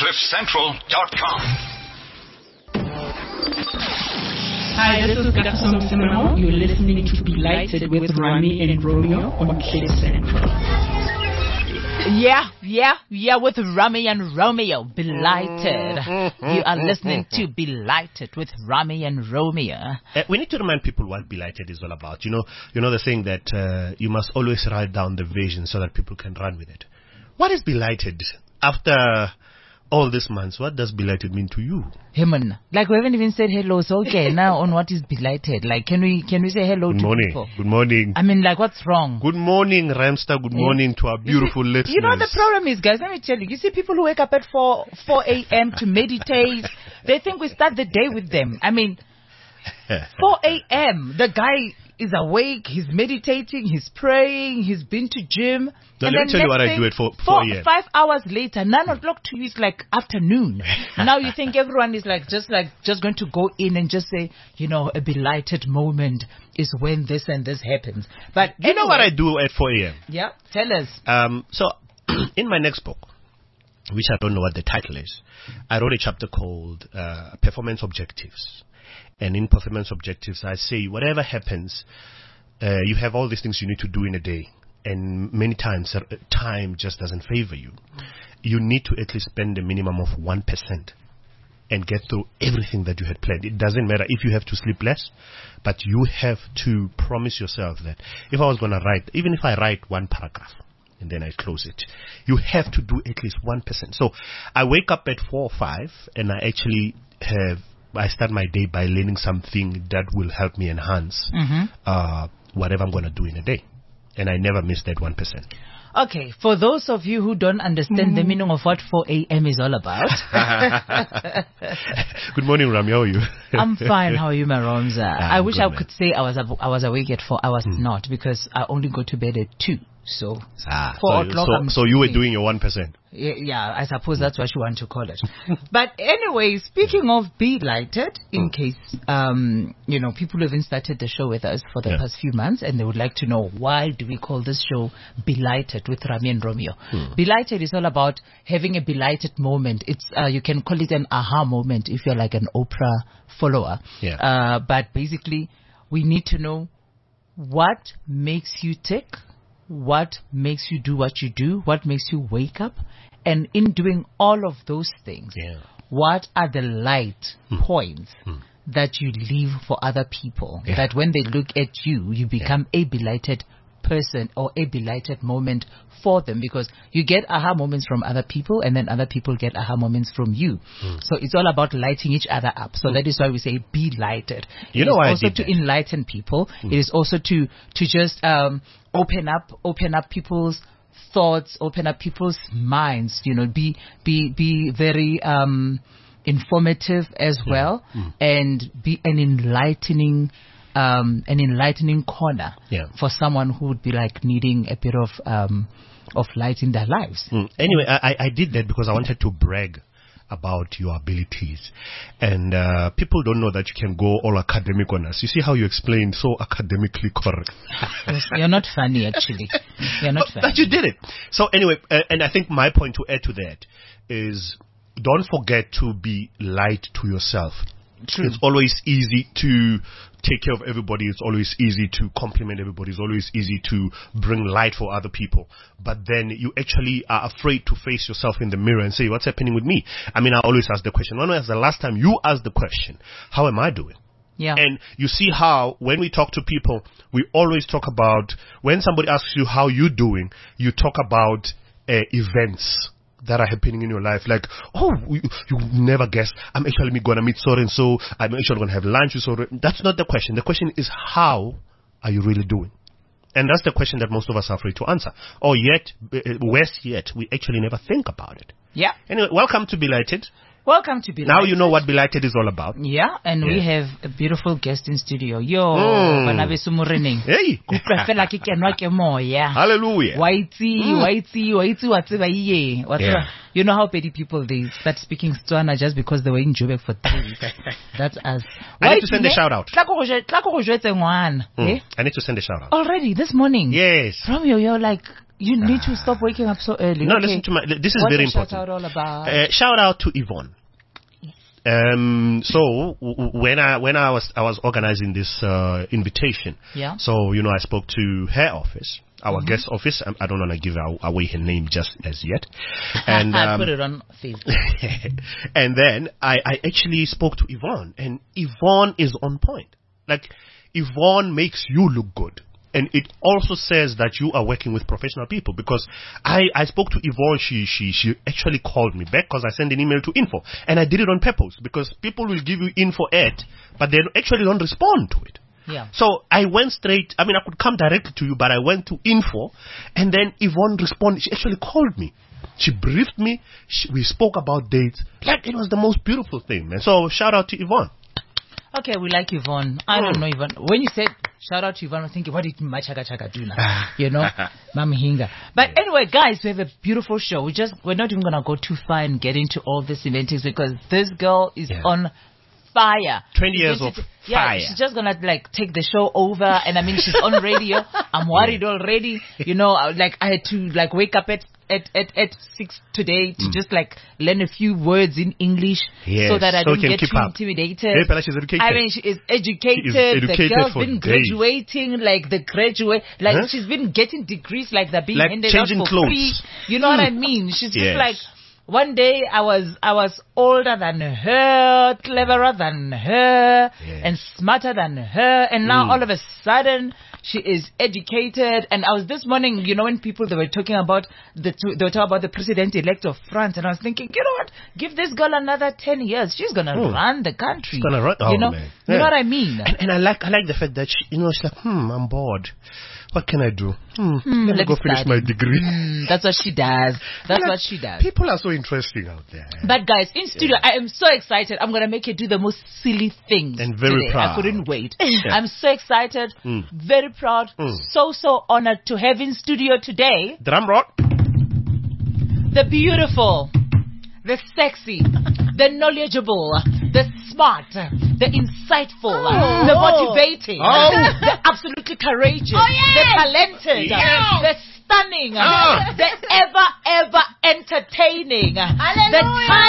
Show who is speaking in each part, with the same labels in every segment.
Speaker 1: CliffCentral.com.
Speaker 2: Hi, this is Garçon Simon. You're listening to Belighted with Rami and Romeo on Cliff Central.
Speaker 3: Yeah, with Rami and Romeo. Belighted. You are listening to Belighted with Rami and Romeo.
Speaker 4: We need to remind people what Belighted is all about. You know the saying that you must always write down the vision so that people can run with it. What is Belighted? After all these months, what does Belighted mean to you?
Speaker 3: Heyman, like we haven't even said hello, so okay, now on what is Belighted? Like, can we say hello to people?
Speaker 4: Good morning.
Speaker 3: I mean, like, what's wrong?
Speaker 4: Good morning, Ramster. Good morning to our beautiful listeners.
Speaker 3: You know, the problem is, guys, let me tell you, you see people who wake up at 4 a.m. to meditate, they think we start the day with them. I mean, 4 a.m., the guy is awake, he's meditating, he's praying, he's been to gym.
Speaker 4: Now, let me tell you what I do at 4 a.m.
Speaker 3: 5 hours later, 9 o'clock to you is like afternoon. Now you think everyone is just going to go in and just say, a belighted moment is when this and this happens. But
Speaker 4: you know what I do at 4 a.m.?
Speaker 3: Yeah, tell us.
Speaker 4: So, in my next book, which I don't know what the title is, I wrote a chapter called Performance Objectives. And in performance objectives, I say, whatever happens, you have all these things you need to do in a day. And many times, time just doesn't favor you. You need to at least spend a minimum of 1% and get through everything that you had planned. It doesn't matter if you have to sleep less, but you have to promise yourself that if I was going to write, even if I write one paragraph, and then I close it, you have to do at least 1%. So I wake up at 4 or 5, and I actually I start my day by learning something that will help me enhance whatever I'm going to do in a day. And I never miss that 1%.
Speaker 3: Okay, for those of you who don't understand the meaning of what 4 a.m. is all about.
Speaker 4: Good morning, Rami. How are you?
Speaker 3: I'm fine. How are you, Maromza? I wish I could say I was awake at 4 hours. Not, because I only go to bed at 2. So 4 o'clock.
Speaker 4: So you were doing your 1%.
Speaker 3: Yeah, I suppose that's what you want to call it. But anyway, speaking of Belighted, in case people haven't started the show with us for the past few months, and they would like to know, why do we call this show Belighted with Rami and Romeo? Belighted is all about having a belighted moment. It's you can call it an aha moment if you're like an Oprah follower. But basically, we need to know what makes you tick. What makes you do what you do? What makes you wake up? And in doing all of those things, what are the light points that you leave for other people? That when they look at you, you become a belighted person or a belighted moment for them, because you get aha moments from other people, and then other people get aha moments from you. So it's all about lighting each other up. So that is why we say be lighted.
Speaker 4: You know why
Speaker 3: also
Speaker 4: I did
Speaker 3: to enlighten people. It is also to just open up people's thoughts, open up people's minds. Be very informative as well, and be an enlightening corner for someone who would be like needing a bit of light in their lives.
Speaker 4: Anyway, I did that because I wanted to brag about your abilities, and people don't know that you can go all academic on us. You see how you explained so academically correct.
Speaker 3: You're not funny, actually. You're not funny.
Speaker 4: But you did it. So anyway, and I think my point to add to that is, don't forget to be light to yourself. True. It's always easy to take care of everybody. It's always easy to compliment everybody. It's always easy to bring light for other people. But then you actually are afraid to face yourself in the mirror and say, what's happening with me? I mean, I always ask the question. When was the last time you asked the question, how am I doing?
Speaker 3: Yeah.
Speaker 4: And you see how when we talk to people, we always talk about, when somebody asks you how you're doing, you talk about events that are happening in your life, like, you never guess, I'm actually going to meet so and so, I'm actually going to have lunch with so. That's not the question. The question is, how are you really doing? And that's the question that most of us are afraid to answer. Or yet, worse yet, we actually never think about it.
Speaker 3: Yeah.
Speaker 4: Anyway, welcome to Belighted.
Speaker 3: Welcome to Belighted.
Speaker 4: Now you know what Belighted is all about.
Speaker 3: Yeah, and we have a beautiful guest in studio. Bana beso moreneng.
Speaker 4: Hey.
Speaker 3: Kupra fela ke kenwa ke moya.
Speaker 4: Hallelujah.
Speaker 3: Waitsi wa tseba iye. You know how petty people, they start speaking Tswana just because they were in Joburg for 3 weeks. That's us.
Speaker 4: I need to send a shout out.
Speaker 3: I need to send a shout out.
Speaker 4: Already
Speaker 3: this morning.
Speaker 4: Yes.
Speaker 3: Romeo, you're like You need to stop waking up so early.
Speaker 4: No,
Speaker 3: okay.
Speaker 4: listen to this is
Speaker 3: What's
Speaker 4: very
Speaker 3: the shout
Speaker 4: important.
Speaker 3: out all about?
Speaker 4: Shout out to Yvonne. So when I was organizing this invitation,
Speaker 3: Yeah.
Speaker 4: so I spoke to her office, our guest office. I don't want to give away her name just as yet, and
Speaker 3: I put it on Facebook.
Speaker 4: and then I actually spoke to Yvonne, and Yvonne is on point. Like, Yvonne makes you look good. And it also says that you are working with professional people, because I spoke to Yvonne. She actually called me back because I sent an email to info, and I did it on purpose because people will give you info but they actually don't respond to it.
Speaker 3: Yeah.
Speaker 4: So I went straight. I mean, I could come directly to you, but I went to info, and then Yvonne responded. She actually called me. She briefed me. We spoke about dates. Like, it was the most beautiful thing, man. So shout out to Yvonne.
Speaker 3: Okay, we like Yvonne. I don't know Yvonne. When you said shout out to Yvonne, I'm thinking, what did Machaga Chaga do now? Mama Hinga. But anyway, guys, we have a beautiful show. We're not even gonna go too far and get into all this events, because this girl is on fire.
Speaker 4: 20 years of fire.
Speaker 3: Yeah, she's just gonna take the show over, and I mean, she's on radio. I'm worried already. I had to wake up at 6 today to just learn a few words in English, so that I don't get too intimidated.
Speaker 4: Hey, she's educated.
Speaker 3: I mean, she is educated. The girl's been graduating, she's been getting degrees they're being handed out for free. You know what I mean? She's just one day I was older than her, cleverer than her, and smarter than her, and now all of a sudden she is educated. And I was this morning, when they were talking about the president-elect of France, and I was thinking, you know what? Give this girl another 10 years, she's gonna run the country.
Speaker 4: She's gonna run. Man.
Speaker 3: You know what I mean?
Speaker 4: And I like the fact that she's like, I'm bored. What can I do? Let me go finish my degree.
Speaker 3: That's what she does. That's what she does.
Speaker 4: People are so interesting out there.
Speaker 3: But guys, in studio, I am so excited. I'm going to make you do the most silly things.
Speaker 4: And very
Speaker 3: today.
Speaker 4: proud.
Speaker 3: I couldn't wait. I'm so excited. Very proud. So honored to have in studio today.
Speaker 4: Drum roll.
Speaker 3: The beautiful, the sexy, the knowledgeable, the smart, the insightful, the motivating, the absolutely courageous, the talented, the stunning, the ever entertaining, the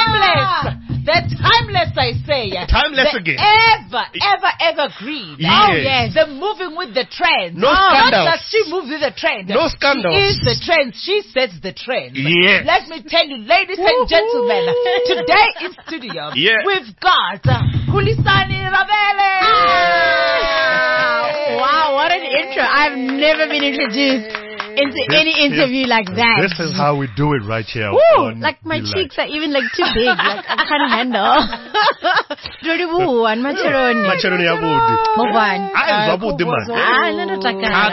Speaker 3: timeless, I say.
Speaker 4: Timeless
Speaker 3: the
Speaker 4: again.
Speaker 3: Ever green.
Speaker 4: Yes.
Speaker 3: Oh, yes. The moving with the trend.
Speaker 4: No scandals.
Speaker 3: Not that she moves with the trend.
Speaker 4: No scandals.
Speaker 3: She is the trend. She sets the trend.
Speaker 4: Yes.
Speaker 3: Let me tell you, ladies and gentlemen, today in studio, we've got Khulisani Ravele.
Speaker 1: Wow, what an intro. I've never been introduced into any interview like that.
Speaker 4: This is how we do it right here.
Speaker 1: Woo, like my cheeks are even too big. I can't handle. Dodibu and Macharoni.
Speaker 4: Macharoni abudi.
Speaker 1: Moban.
Speaker 4: Abudi man.
Speaker 1: Nando takana.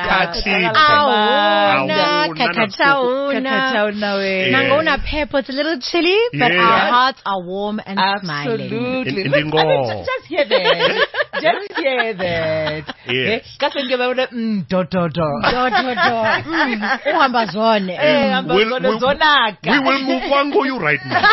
Speaker 3: Kakatauna.
Speaker 1: Nangona pepper. It's a little chilly, but our hearts are warm and smiling.
Speaker 3: Absolutely. Just hear that. Just hear that.
Speaker 4: Yes.
Speaker 1: Uhamba zone.
Speaker 4: We will move on to you right now.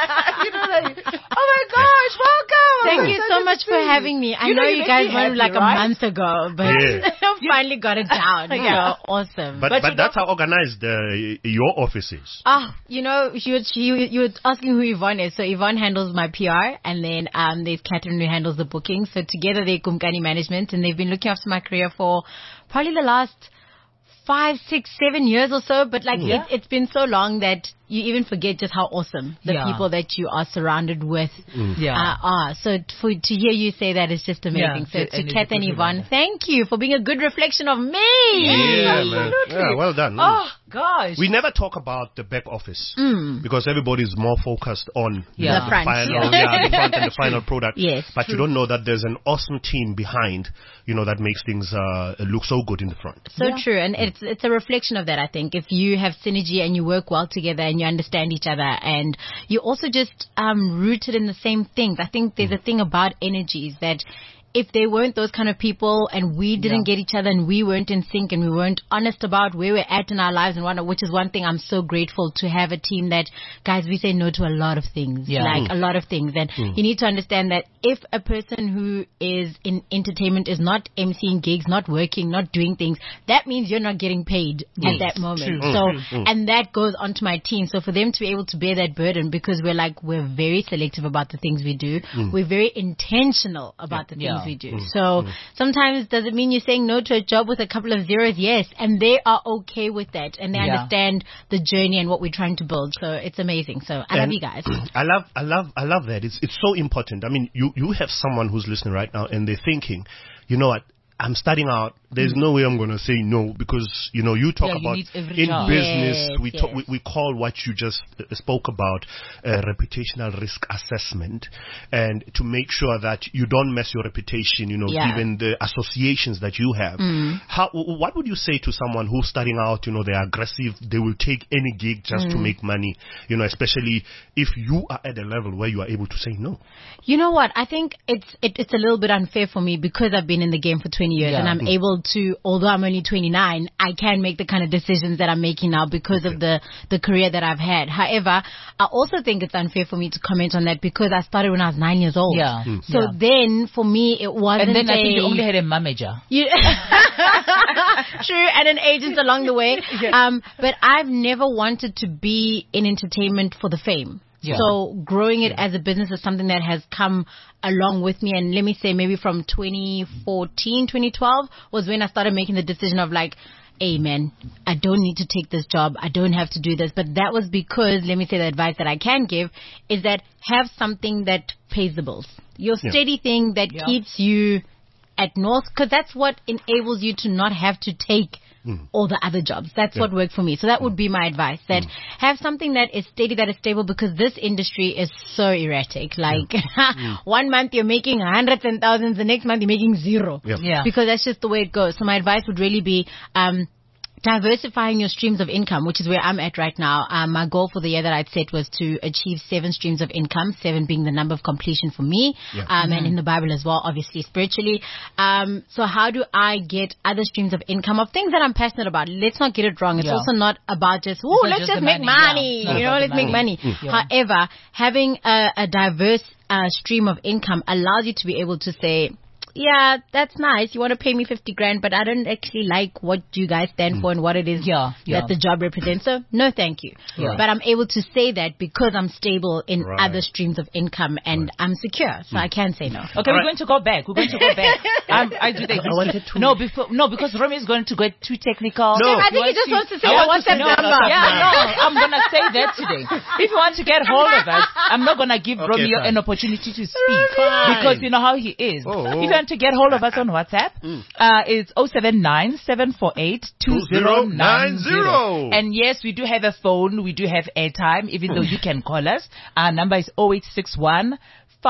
Speaker 3: Oh my gosh, welcome.
Speaker 1: Thank you so much for having me. I know you guys went a month ago, but I finally got it down. So awesome.
Speaker 4: But that's how organized your office is.
Speaker 1: You were asking who Yvonne is. So Yvonne handles my PR, and then there's Catherine who handles the booking. So together they're Kumkani Management, and they've been looking after my career for probably the last 5, 6, 7 years or so, but it's been so long that you even forget just how awesome the people that you are surrounded with are. So to hear you say that is just amazing. So to Kath and Yvonne, thank you for being a good reflection of me.
Speaker 4: Yeah, man. Yeah, well done.
Speaker 3: Oh gosh.
Speaker 4: We never talk about the back office because everybody's more focused on
Speaker 1: the front.
Speaker 4: The front and the final product.
Speaker 1: Yes,
Speaker 4: but you don't know that there's an awesome team behind, that makes things look so good in the front.
Speaker 1: So true, and it's a reflection of that. I think if you have synergy and you work well together and you understand each other and you're also just rooted in the same things. I think there's a thing about energies that if they weren't those kind of people and we didn't get each other and we weren't in sync and we weren't honest about where we're at in our lives and whatnot, which is one thing I'm so grateful to have a team that, guys, we say no to a lot of things, like a lot of things. And you need to understand that if a person who is in entertainment is not emceeing gigs, not working, not doing things, that means you're not getting paid at that moment. And that goes onto my team. So for them to be able to bear that burden, because we're very selective about the things we do. We're very intentional about the things we do. So sometimes does it mean you're saying no to a job with a couple of zeros? Yes. And they are okay with that. And they understand the journey and what we're trying to build. So it's amazing. So I love you guys.
Speaker 4: I love that. It's so important. I mean, you have someone who's listening right now and they're thinking, you know what? I'm starting out. There's no way I'm going to say no, because, you talk about in business, we call what you just spoke about reputational risk assessment, and to make sure that you don't mess your reputation, given the associations that you have. What would you say to someone who's starting out, they're aggressive, they will take any gig just to make money, especially if you are at a level where you are able to say no?
Speaker 1: You know what? I think it's a little bit unfair for me because I've been in the game for 20 years and I'm able to, although I'm only 29, I can make the kind of decisions that I'm making now because of the career that I've had. However, I also think it's unfair for me to comment on that because I started when I was 9 years old. So then for me it wasn't.
Speaker 3: And then I think you only had a manager.
Speaker 1: True, and an agent along the way. But I've never wanted to be in entertainment for the fame. So growing it as a business is something that has come along with me. And let me say maybe from 2014, 2012 was when I started making the decision of hey man, I don't need to take this job. I don't have to do this. But that was because, let me say, the advice that I can give is that have something that pays the bills. Your steady thing that keeps you at north, because that's what enables you to not have to take all the other jobs. That's what worked for me. So that would be my advice, that have something that is steady, that is stable, because this industry is so erratic. One month you're making hundreds and thousands, the next month you're making zero. Because that's just the way it goes. So my advice would really be diversifying your streams of income, which is where I'm at right now. My goal for the year that I'd set was to achieve 7 streams of income, 7 being the number of completion for me, and in the Bible as well, obviously spiritually. So how do I get other streams of income of things that I'm passionate about? Let's not get it wrong. It's also not about just, let's just make money. Let's make money. However, having a diverse stream of income allows you to be able to say, yeah, that's nice. You want to pay me 50 grand, but I don't actually like what you guys stand for and what it is that the job represents. So no, thank you. But I'm able to say that because I'm stable in other streams of income and I'm secure. So I can say no.
Speaker 3: Okay, we're going to go back. I do that. No, because Romy is going to get too technical.
Speaker 1: No, I think he just wants to say what's that number.
Speaker 3: I'm going to say that today. If you want to get hold of us, I'm not going to give Romeo an opportunity to speak because you know how he is. If you want to get hold of us on WhatsApp, it's 079-748-2090. And yes, we do have a phone, we do have airtime, even though you can call us. Our number is 0861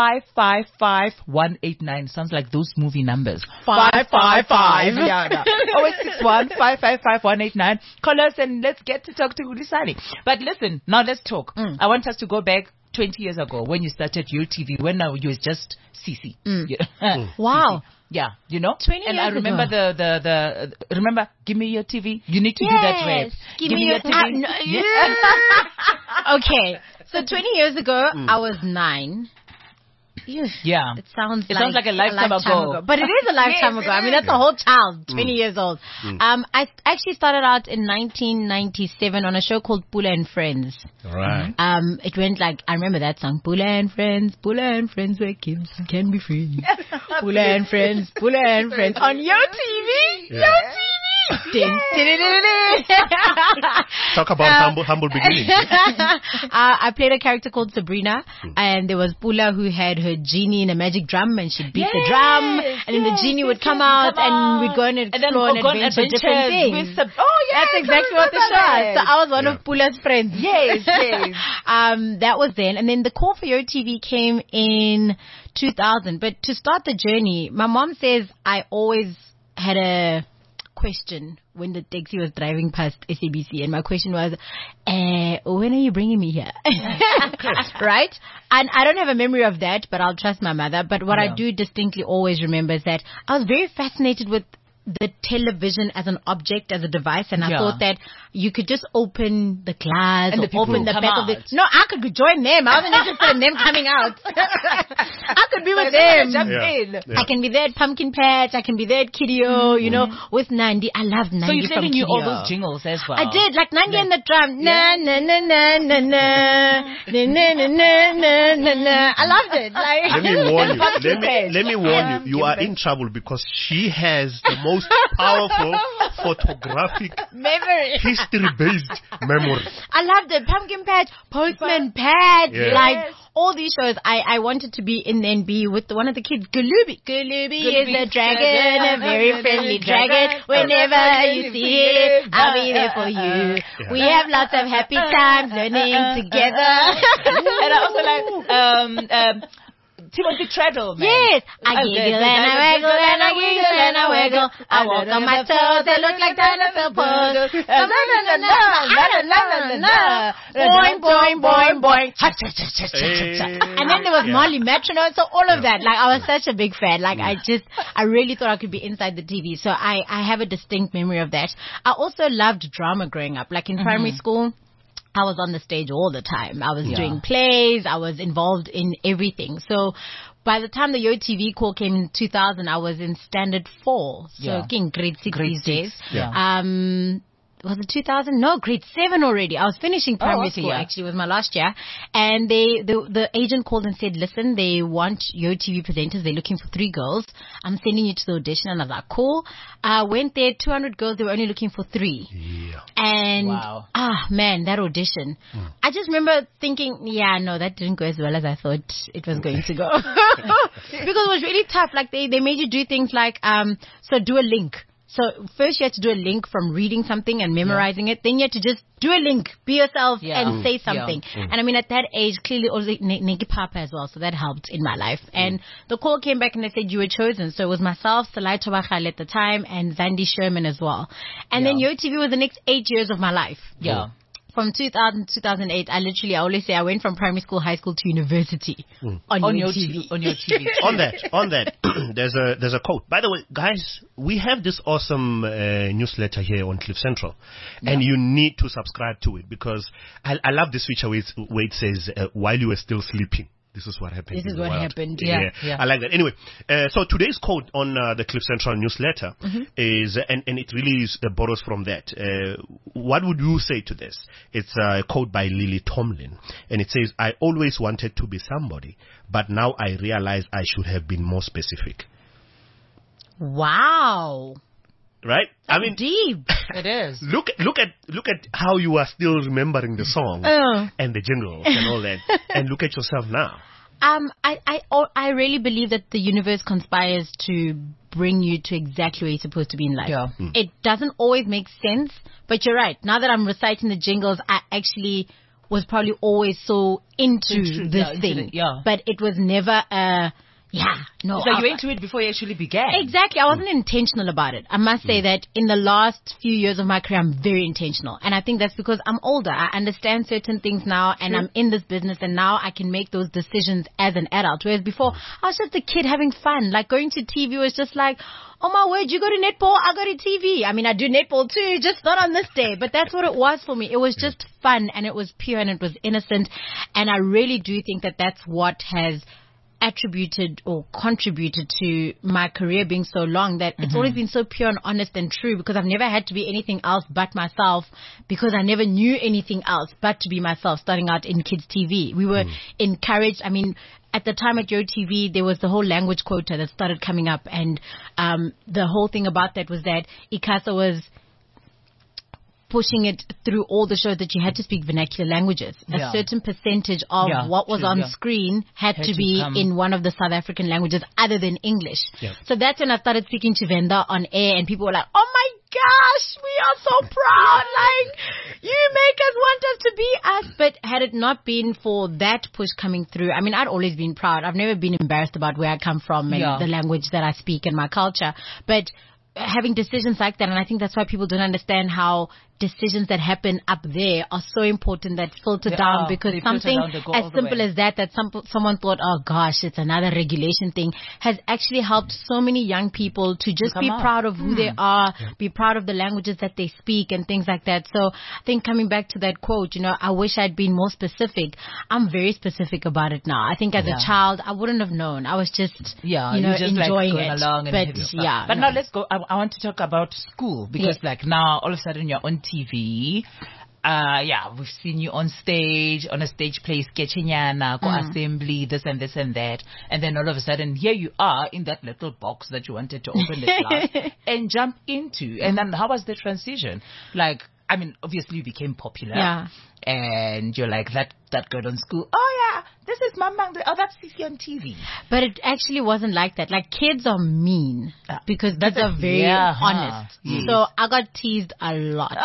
Speaker 3: 555-189. Sounds like those movie numbers. 555. 0861 555-189. Call us and let's get to talk to Hulisani. But listen, now let's talk. I want us to go back 20 years ago when you started YoTV, when you was just CC.
Speaker 1: Wow.
Speaker 3: Yeah,
Speaker 1: 20 years
Speaker 3: and I remember
Speaker 1: ago.
Speaker 3: remember, give me your TV. You need to do that rap.
Speaker 1: Give me your TV. Okay, so 20 years ago, I was 9.
Speaker 3: Yeah.
Speaker 1: It sounds
Speaker 3: like a lifetime ago.
Speaker 1: But it is a lifetime ago. I mean, that's a whole child, 20 years old. I actually started out in 1997 on a show called Pula and Friends.
Speaker 4: Right.
Speaker 1: It went I remember that song, Pula and Friends, where kids can be free. Pula and Friends, on YoTV. YoTV.
Speaker 4: Talk about humble beginnings.
Speaker 1: I played a character called Sabrina, and there was Pula who had her genie in a magic drum, and she'd beat the drum, and then the genie would come out, and we'd go and explore and adventure different things. That's exactly what the show was. So I was one of Pula's friends.
Speaker 3: Yes.
Speaker 1: That was then, and then the call for YoTV came in 2000. But to start the journey, my mom says I always had a question when the taxi was driving past SABC, and my question was, when are you bringing me here? Right? And I don't have a memory of that, but I'll trust my mother. But what I do distinctly always remember is that I was very fascinated with the television as an object, as a device, and I thought that you could just open the glass
Speaker 3: and
Speaker 1: or open the back of it. No, I could join them. I wasn't interested in them coming out. I could be with them. I can be there at Pumpkin Patch. I can be there at Kidio, you know, with Nandi. I love Nandi.
Speaker 3: So you
Speaker 1: from
Speaker 3: said you knew all
Speaker 1: Kidio.
Speaker 3: those jingles as well.
Speaker 1: I did, like Nandi and the drum. Na na na na na na na na na na na. I loved it. Like,
Speaker 4: let me warn you. Let me warn you. You are in trouble because she has the most powerful photographic
Speaker 1: memory,
Speaker 4: history-based memory.
Speaker 1: I loved it. Pumpkin Patch, Postman Pat, like all these shows. I wanted to be in the NB with one of the kids. Gulubi is a dragon, a very friendly dragon. Whenever you see it, I'll be there for you. We have lots of happy times learning together.
Speaker 3: And I also like Timothy Treadle, man.
Speaker 1: Yes. I giggle and I waggle and I giggle and I waggle. I walk on my toes, they look like dinosaur paws. Boing, boing, boing, boing. And then there was Molly Metronome, so all of that. Like, I was such a big fan. Like, I really thought I could be inside the TV. So I have a distinct memory of that. I also loved drama growing up. Like in primary school, I was on the stage all the time. I was doing plays. I was involved in everything. So by the time the Yo TV call came in 2000, I was in standard 4. So in grade 6 these days. Was it 2000? No, grade 7 already. I was finishing primary school, actually. It was my last year. And the agent called and said, listen, they want Yo TV presenters. They're looking for 3 girls. I'm sending you to the audition. And I was like, cool. I went there, 200 girls. They were only looking for 3. Yeah. And, man, that audition. I just remember thinking, no, that didn't go as well as I thought it was going to go. Because it was really tough. Like, they made you do things like, so do a link. So first you had to do a link from reading something and memorizing it. Then you had to just do a link, be yourself, and say something. And I mean, at that age, clearly also Negi Papa as well, so that helped in my life. And the call came back and they said you were chosen. So it was myself, Salai Tobachal at the time, and Zandi Sherman as well. And then Yo TV was the next 8 years of my life. From 2000 to 2008, I always say I went from primary school, high school to university on your TV. On your TV.
Speaker 4: on that, there's a quote. By the way, guys, we have this awesome newsletter here on Cliff Central, and you need to subscribe to it because I love this feature where it says, while you were still sleeping. This is what happened.
Speaker 1: This is what happened.
Speaker 4: Yeah. I like that. Anyway, so today's quote on the Cliff Central newsletter is, and it really borrows from that. What would you say to this? It's a quote by Lily Tomlin, and it says, I always wanted to be somebody, but now I realize I should have been more specific.
Speaker 1: Wow.
Speaker 4: Right?
Speaker 1: That's deep.
Speaker 3: It is.
Speaker 4: Look at how you are still remembering the song and the jingles and all that, and look at yourself now.
Speaker 1: I really believe that the universe conspires to bring you to exactly where you're supposed to be in life. It doesn't always make sense, but you're right. Now that I'm reciting the jingles, I actually was probably always so into this thing. But it was never no.
Speaker 3: So you went into it before you actually began.
Speaker 1: Exactly. I wasn't intentional about it. I must say that in the last few years of my career, I'm very intentional. And I think that's because I'm older. I understand certain things now and I'm in this business and now I can make those decisions as an adult. Whereas before, I was just a kid having fun. Like going to TV was just like, oh my word, you go to netball, I go to TV. I mean, I do netball too, just not on this day. But that's what it was for me. It was just fun and it was pure and it was innocent. And I really do think that that's what has attributed or contributed to my career being so long, that it's always been so pure and honest and true, because I've never had to be anything else but myself, because I never knew anything else but to be myself starting out in kids TV. We were encouraged. I mean, at the time at Yo TV, there was the whole language quota that started coming up, and the whole thing about that was that ICASA was pushing it through all the shows that you had to speak vernacular languages. A certain percentage of what was on screen had to be in one of the South African languages other than English. So that's when I started speaking to Venda on air, and people were like, oh my gosh, we are so proud. Like, you make us want us to be us. But had it not been for that push coming through, I mean, I'd always been proud. I've never been embarrassed about where I come from and the language that I speak and my culture. But having decisions like that. And I think that's why people don't understand how decisions that happen up there are so important that filter down, because something as simple as that someone thought, oh gosh, it's another regulation thing, has actually helped so many young people to just be proud of who they are, be proud of the languages that they speak and things like that. So I think coming back to that quote, I wish I'd been more specific. I'm very specific about it now. I think as a child, I wouldn't have known. I was just, enjoying it.
Speaker 3: But now let's go. I want to talk about school, because like now all of a sudden you're on TV. We've seen you on a stage play, sketchinyana, assembly, this and this and that. And then all of a sudden, here you are in that little box that you wanted to open the class and jump into. And then how was the transition? Like, I mean, obviously you became popular. Yeah. And you're like, that girl on school. Oh, yeah, this is Mama. Oh, that's Sisi on TV.
Speaker 1: But it actually wasn't like that. Like, kids are mean because kids are very honest. Yes. So I got teased a lot.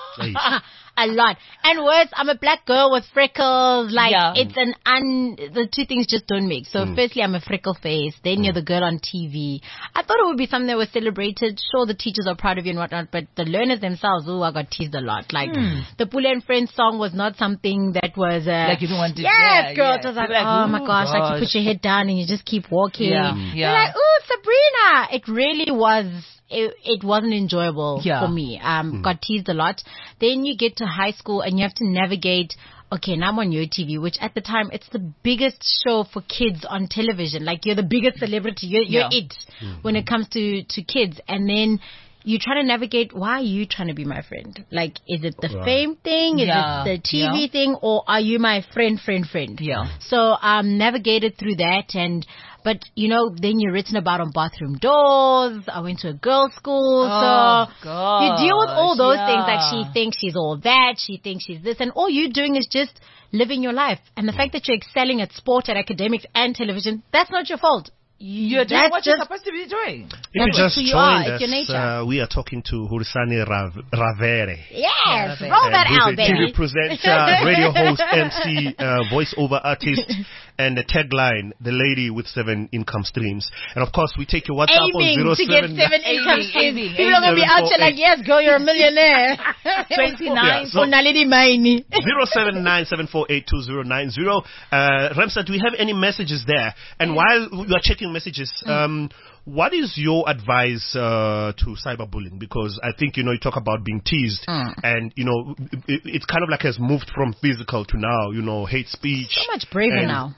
Speaker 1: A lot. And worse, I'm a black girl with freckles. Like, it's the two things just don't mix. So firstly, I'm a freckle face. Then you're the girl on TV. I thought it would be something that was celebrated. Sure, the teachers are proud of you and whatnot, but the learners themselves, I got teased a lot. Like, the Pule and Friends song was not something that was,
Speaker 3: like you don't want to.
Speaker 1: Yes, girl. It was like, oh my gosh, like you put your head down and you just keep walking. You're like, ooh, Sabrina. It really was. It wasn't enjoyable for me. Got teased a lot. Then you get to high school and you have to navigate. Okay, now I'm on YoTV, which at the time it's the biggest show for kids on television. Like, you're the biggest celebrity. You're it when it comes to kids. And then you try to navigate. Why are you trying to be my friend? Like, is it the fame thing? Is it the TV thing? Or are you my friend? Yeah. So navigated through that. But, then you're written about on bathroom doors. I went to a girls' school. You deal with all those things. Like, she thinks she's all that. She thinks she's this. And all you're doing is just living your life. And the fact that you're excelling at sport, at academics, and television, that's not your fault.
Speaker 3: You're doing what you're supposed to be doing.
Speaker 4: If you just joined us, we are talking to Hurisani Ravere.
Speaker 1: Yes, roll that out, baby.
Speaker 4: TV presenter, radio host, MC, voiceover artist, and the tagline, the lady with 7 income streams. And of course, we take your WhatsApp on 07...
Speaker 1: to get 7 income streams. People are going to be out there like, yes, girl, you're a millionaire.
Speaker 3: 29.
Speaker 1: So, 079
Speaker 4: 7482090. Ramsa, do we have any messages there? And while you are checking messages, what is your advice to cyberbullying? Because I think, you talk about being teased and, it's kind of like has moved from physical to now, hate speech.
Speaker 1: So much braver now.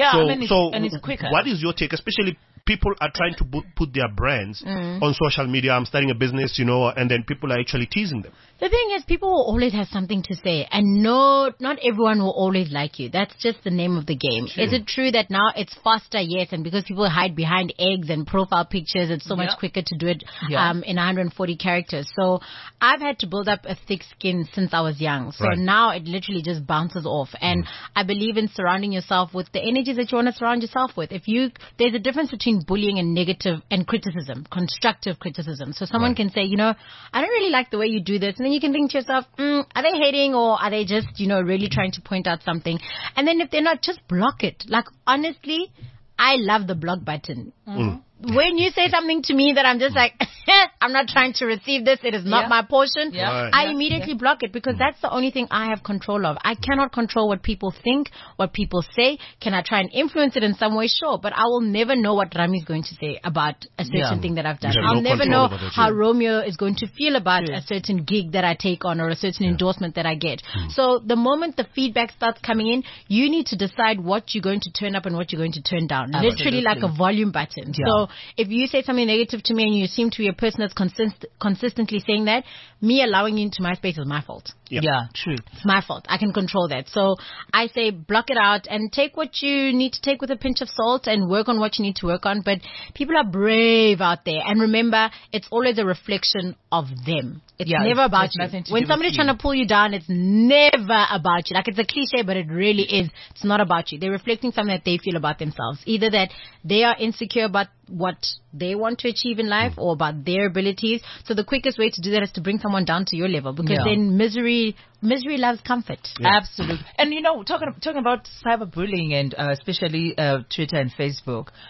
Speaker 3: And it's quicker.
Speaker 4: What is your take? Especially people are trying to put their brands on social media. I'm starting a business, and then people are actually teasing them.
Speaker 1: The thing is, people will always have something to say, and not everyone will always like you. That's just the name of the game. True. Is it true that now it's faster? Yes, and because people hide behind eggs and profile pictures, it's so much quicker to do it in 140 characters. So I've had to build up a thick skin since I was young. So now it literally just bounces off. And I believe in surrounding yourself with the energies that you want to surround yourself with. There's a difference between bullying and negative and criticism, constructive criticism. So someone can say, I don't really like the way you do this, and then you can think to yourself, are they hating, or are they just, really trying to point out something? And then if they're not, just block it. Like, honestly, I love the block button. When you say something to me that I'm just like, I'm not trying to receive this, it is not my portion, I immediately block it, because that's the only thing I have control of. I cannot control what people think, what people say. Can I try and influence it in some way? Sure. But I will never know what Rami is going to say about a certain thing that I've done. I'll never know how Romeo is going to feel about a certain gig that I take on, or a certain endorsement that I get. So the moment the feedback starts coming in, you need to decide what you're going to turn up and what you're going to turn down. Literally like a volume button. So if you say something negative to me and you seem to be a person that's consistently saying that, me allowing you into my space is my fault.
Speaker 3: Yeah, true.
Speaker 1: It's my fault. I can control that. So I say block it out and take what you need to take with a pinch of salt and work on what you need to work on. But people are brave out there. And remember, it's always a reflection of them. It's never about you. When somebody's trying to pull you down, it's never about you. Like, it's a cliche, but it really is. It's not about you. They're reflecting something that they feel about themselves. Either that they are insecure about what they want to achieve in life or about their abilities. So the quickest way to do that is to bring someone down to your level, because then misery loves comfort.
Speaker 3: Absolutely. And talking about cyberbullying and especially Twitter and Facebook,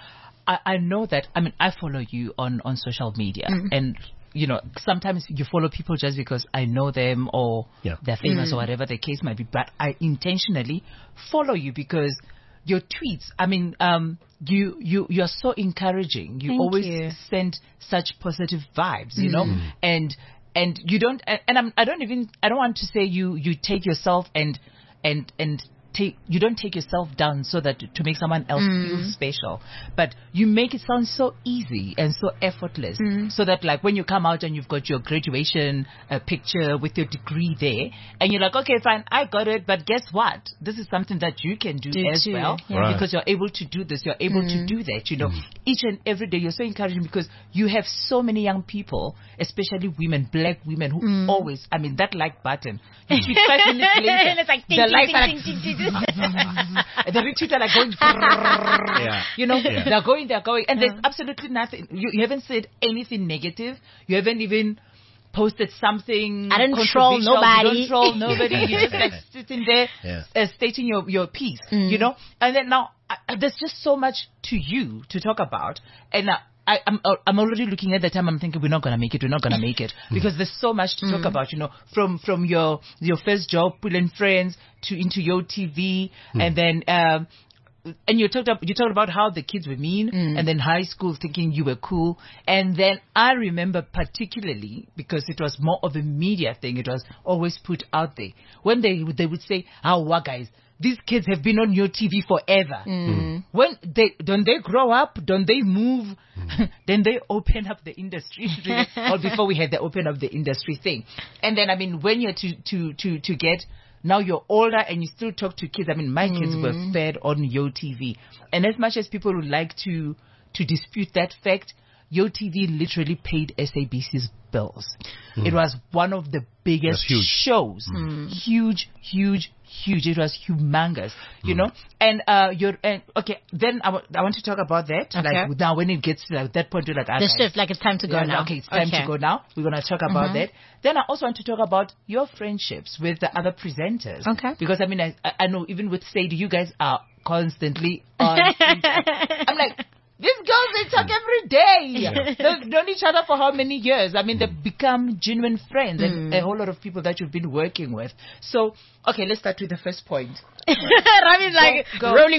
Speaker 3: I know that. I mean, I follow you on social media, and you know, sometimes you follow people just because I know them or they're famous or whatever the case might be. But I intentionally follow you because your tweets, I mean, you're so encouraging. You always send such positive vibes, you know, and you don't, and I don't want to say you take yourself and you don't take yourself down so that to make someone else feel special, but you make it sound so easy and so effortless, so that like when you come out and you've got your graduation picture with your degree there, and you're like, okay, fine, I got it, but guess what? This is something that you can do as well, because you're able to do this, you're able to do that, you know, each and every day. You're so encouraging because you have so many young people, especially women, black women, who always, I mean, that like button, you tweet 5 minutes later,
Speaker 1: and it's like,
Speaker 3: the likes are like, the retweets are like going, you know, they're going, and there's absolutely nothing. You haven't said anything negative. You haven't even posted something.
Speaker 1: I didn't troll nobody.
Speaker 3: You don't troll nobody. You're just like sitting there, stating your piece, you know. And then now there's just so much to you to talk about, and I'm already looking at the time. I'm thinking we're not gonna make it because there's so much to talk about. You know, from your first job, pulling friends to into your TV, and then and you talked about how the kids were mean, and then high school thinking you were cool, and then I remember particularly because it was more of a media thing. It was always put out there when they would say, guys, these kids have been on your TV forever. When don't they grow up? Don't they move? Then they open up the industry, or before we had the open up the industry thing. And then I mean, when you're to get now you're older and you still talk to kids. I mean, my kids were fed on Yo TV, and as much as people would like to dispute that fact, Yo TV literally paid SABC's bills. It was one of the biggest shows. Huge. It was humongous, you know. And okay. Then I want to talk about that. Okay. Like now, when it gets to like that point, you're like
Speaker 1: the shift, like it's time to go now.
Speaker 3: Okay, it's time to go now. We're gonna talk about that. Then I also want to talk about your friendships with the other presenters. Okay. Because I mean, I know even with Sadie, you guys are constantly on. I'm like, these girls, they talk every day. They've known each other for how many years? I mean, they've become genuine friends, and a whole lot of people that you've been working with. So, okay, let's start with the first point.
Speaker 1: Rami's like rolling.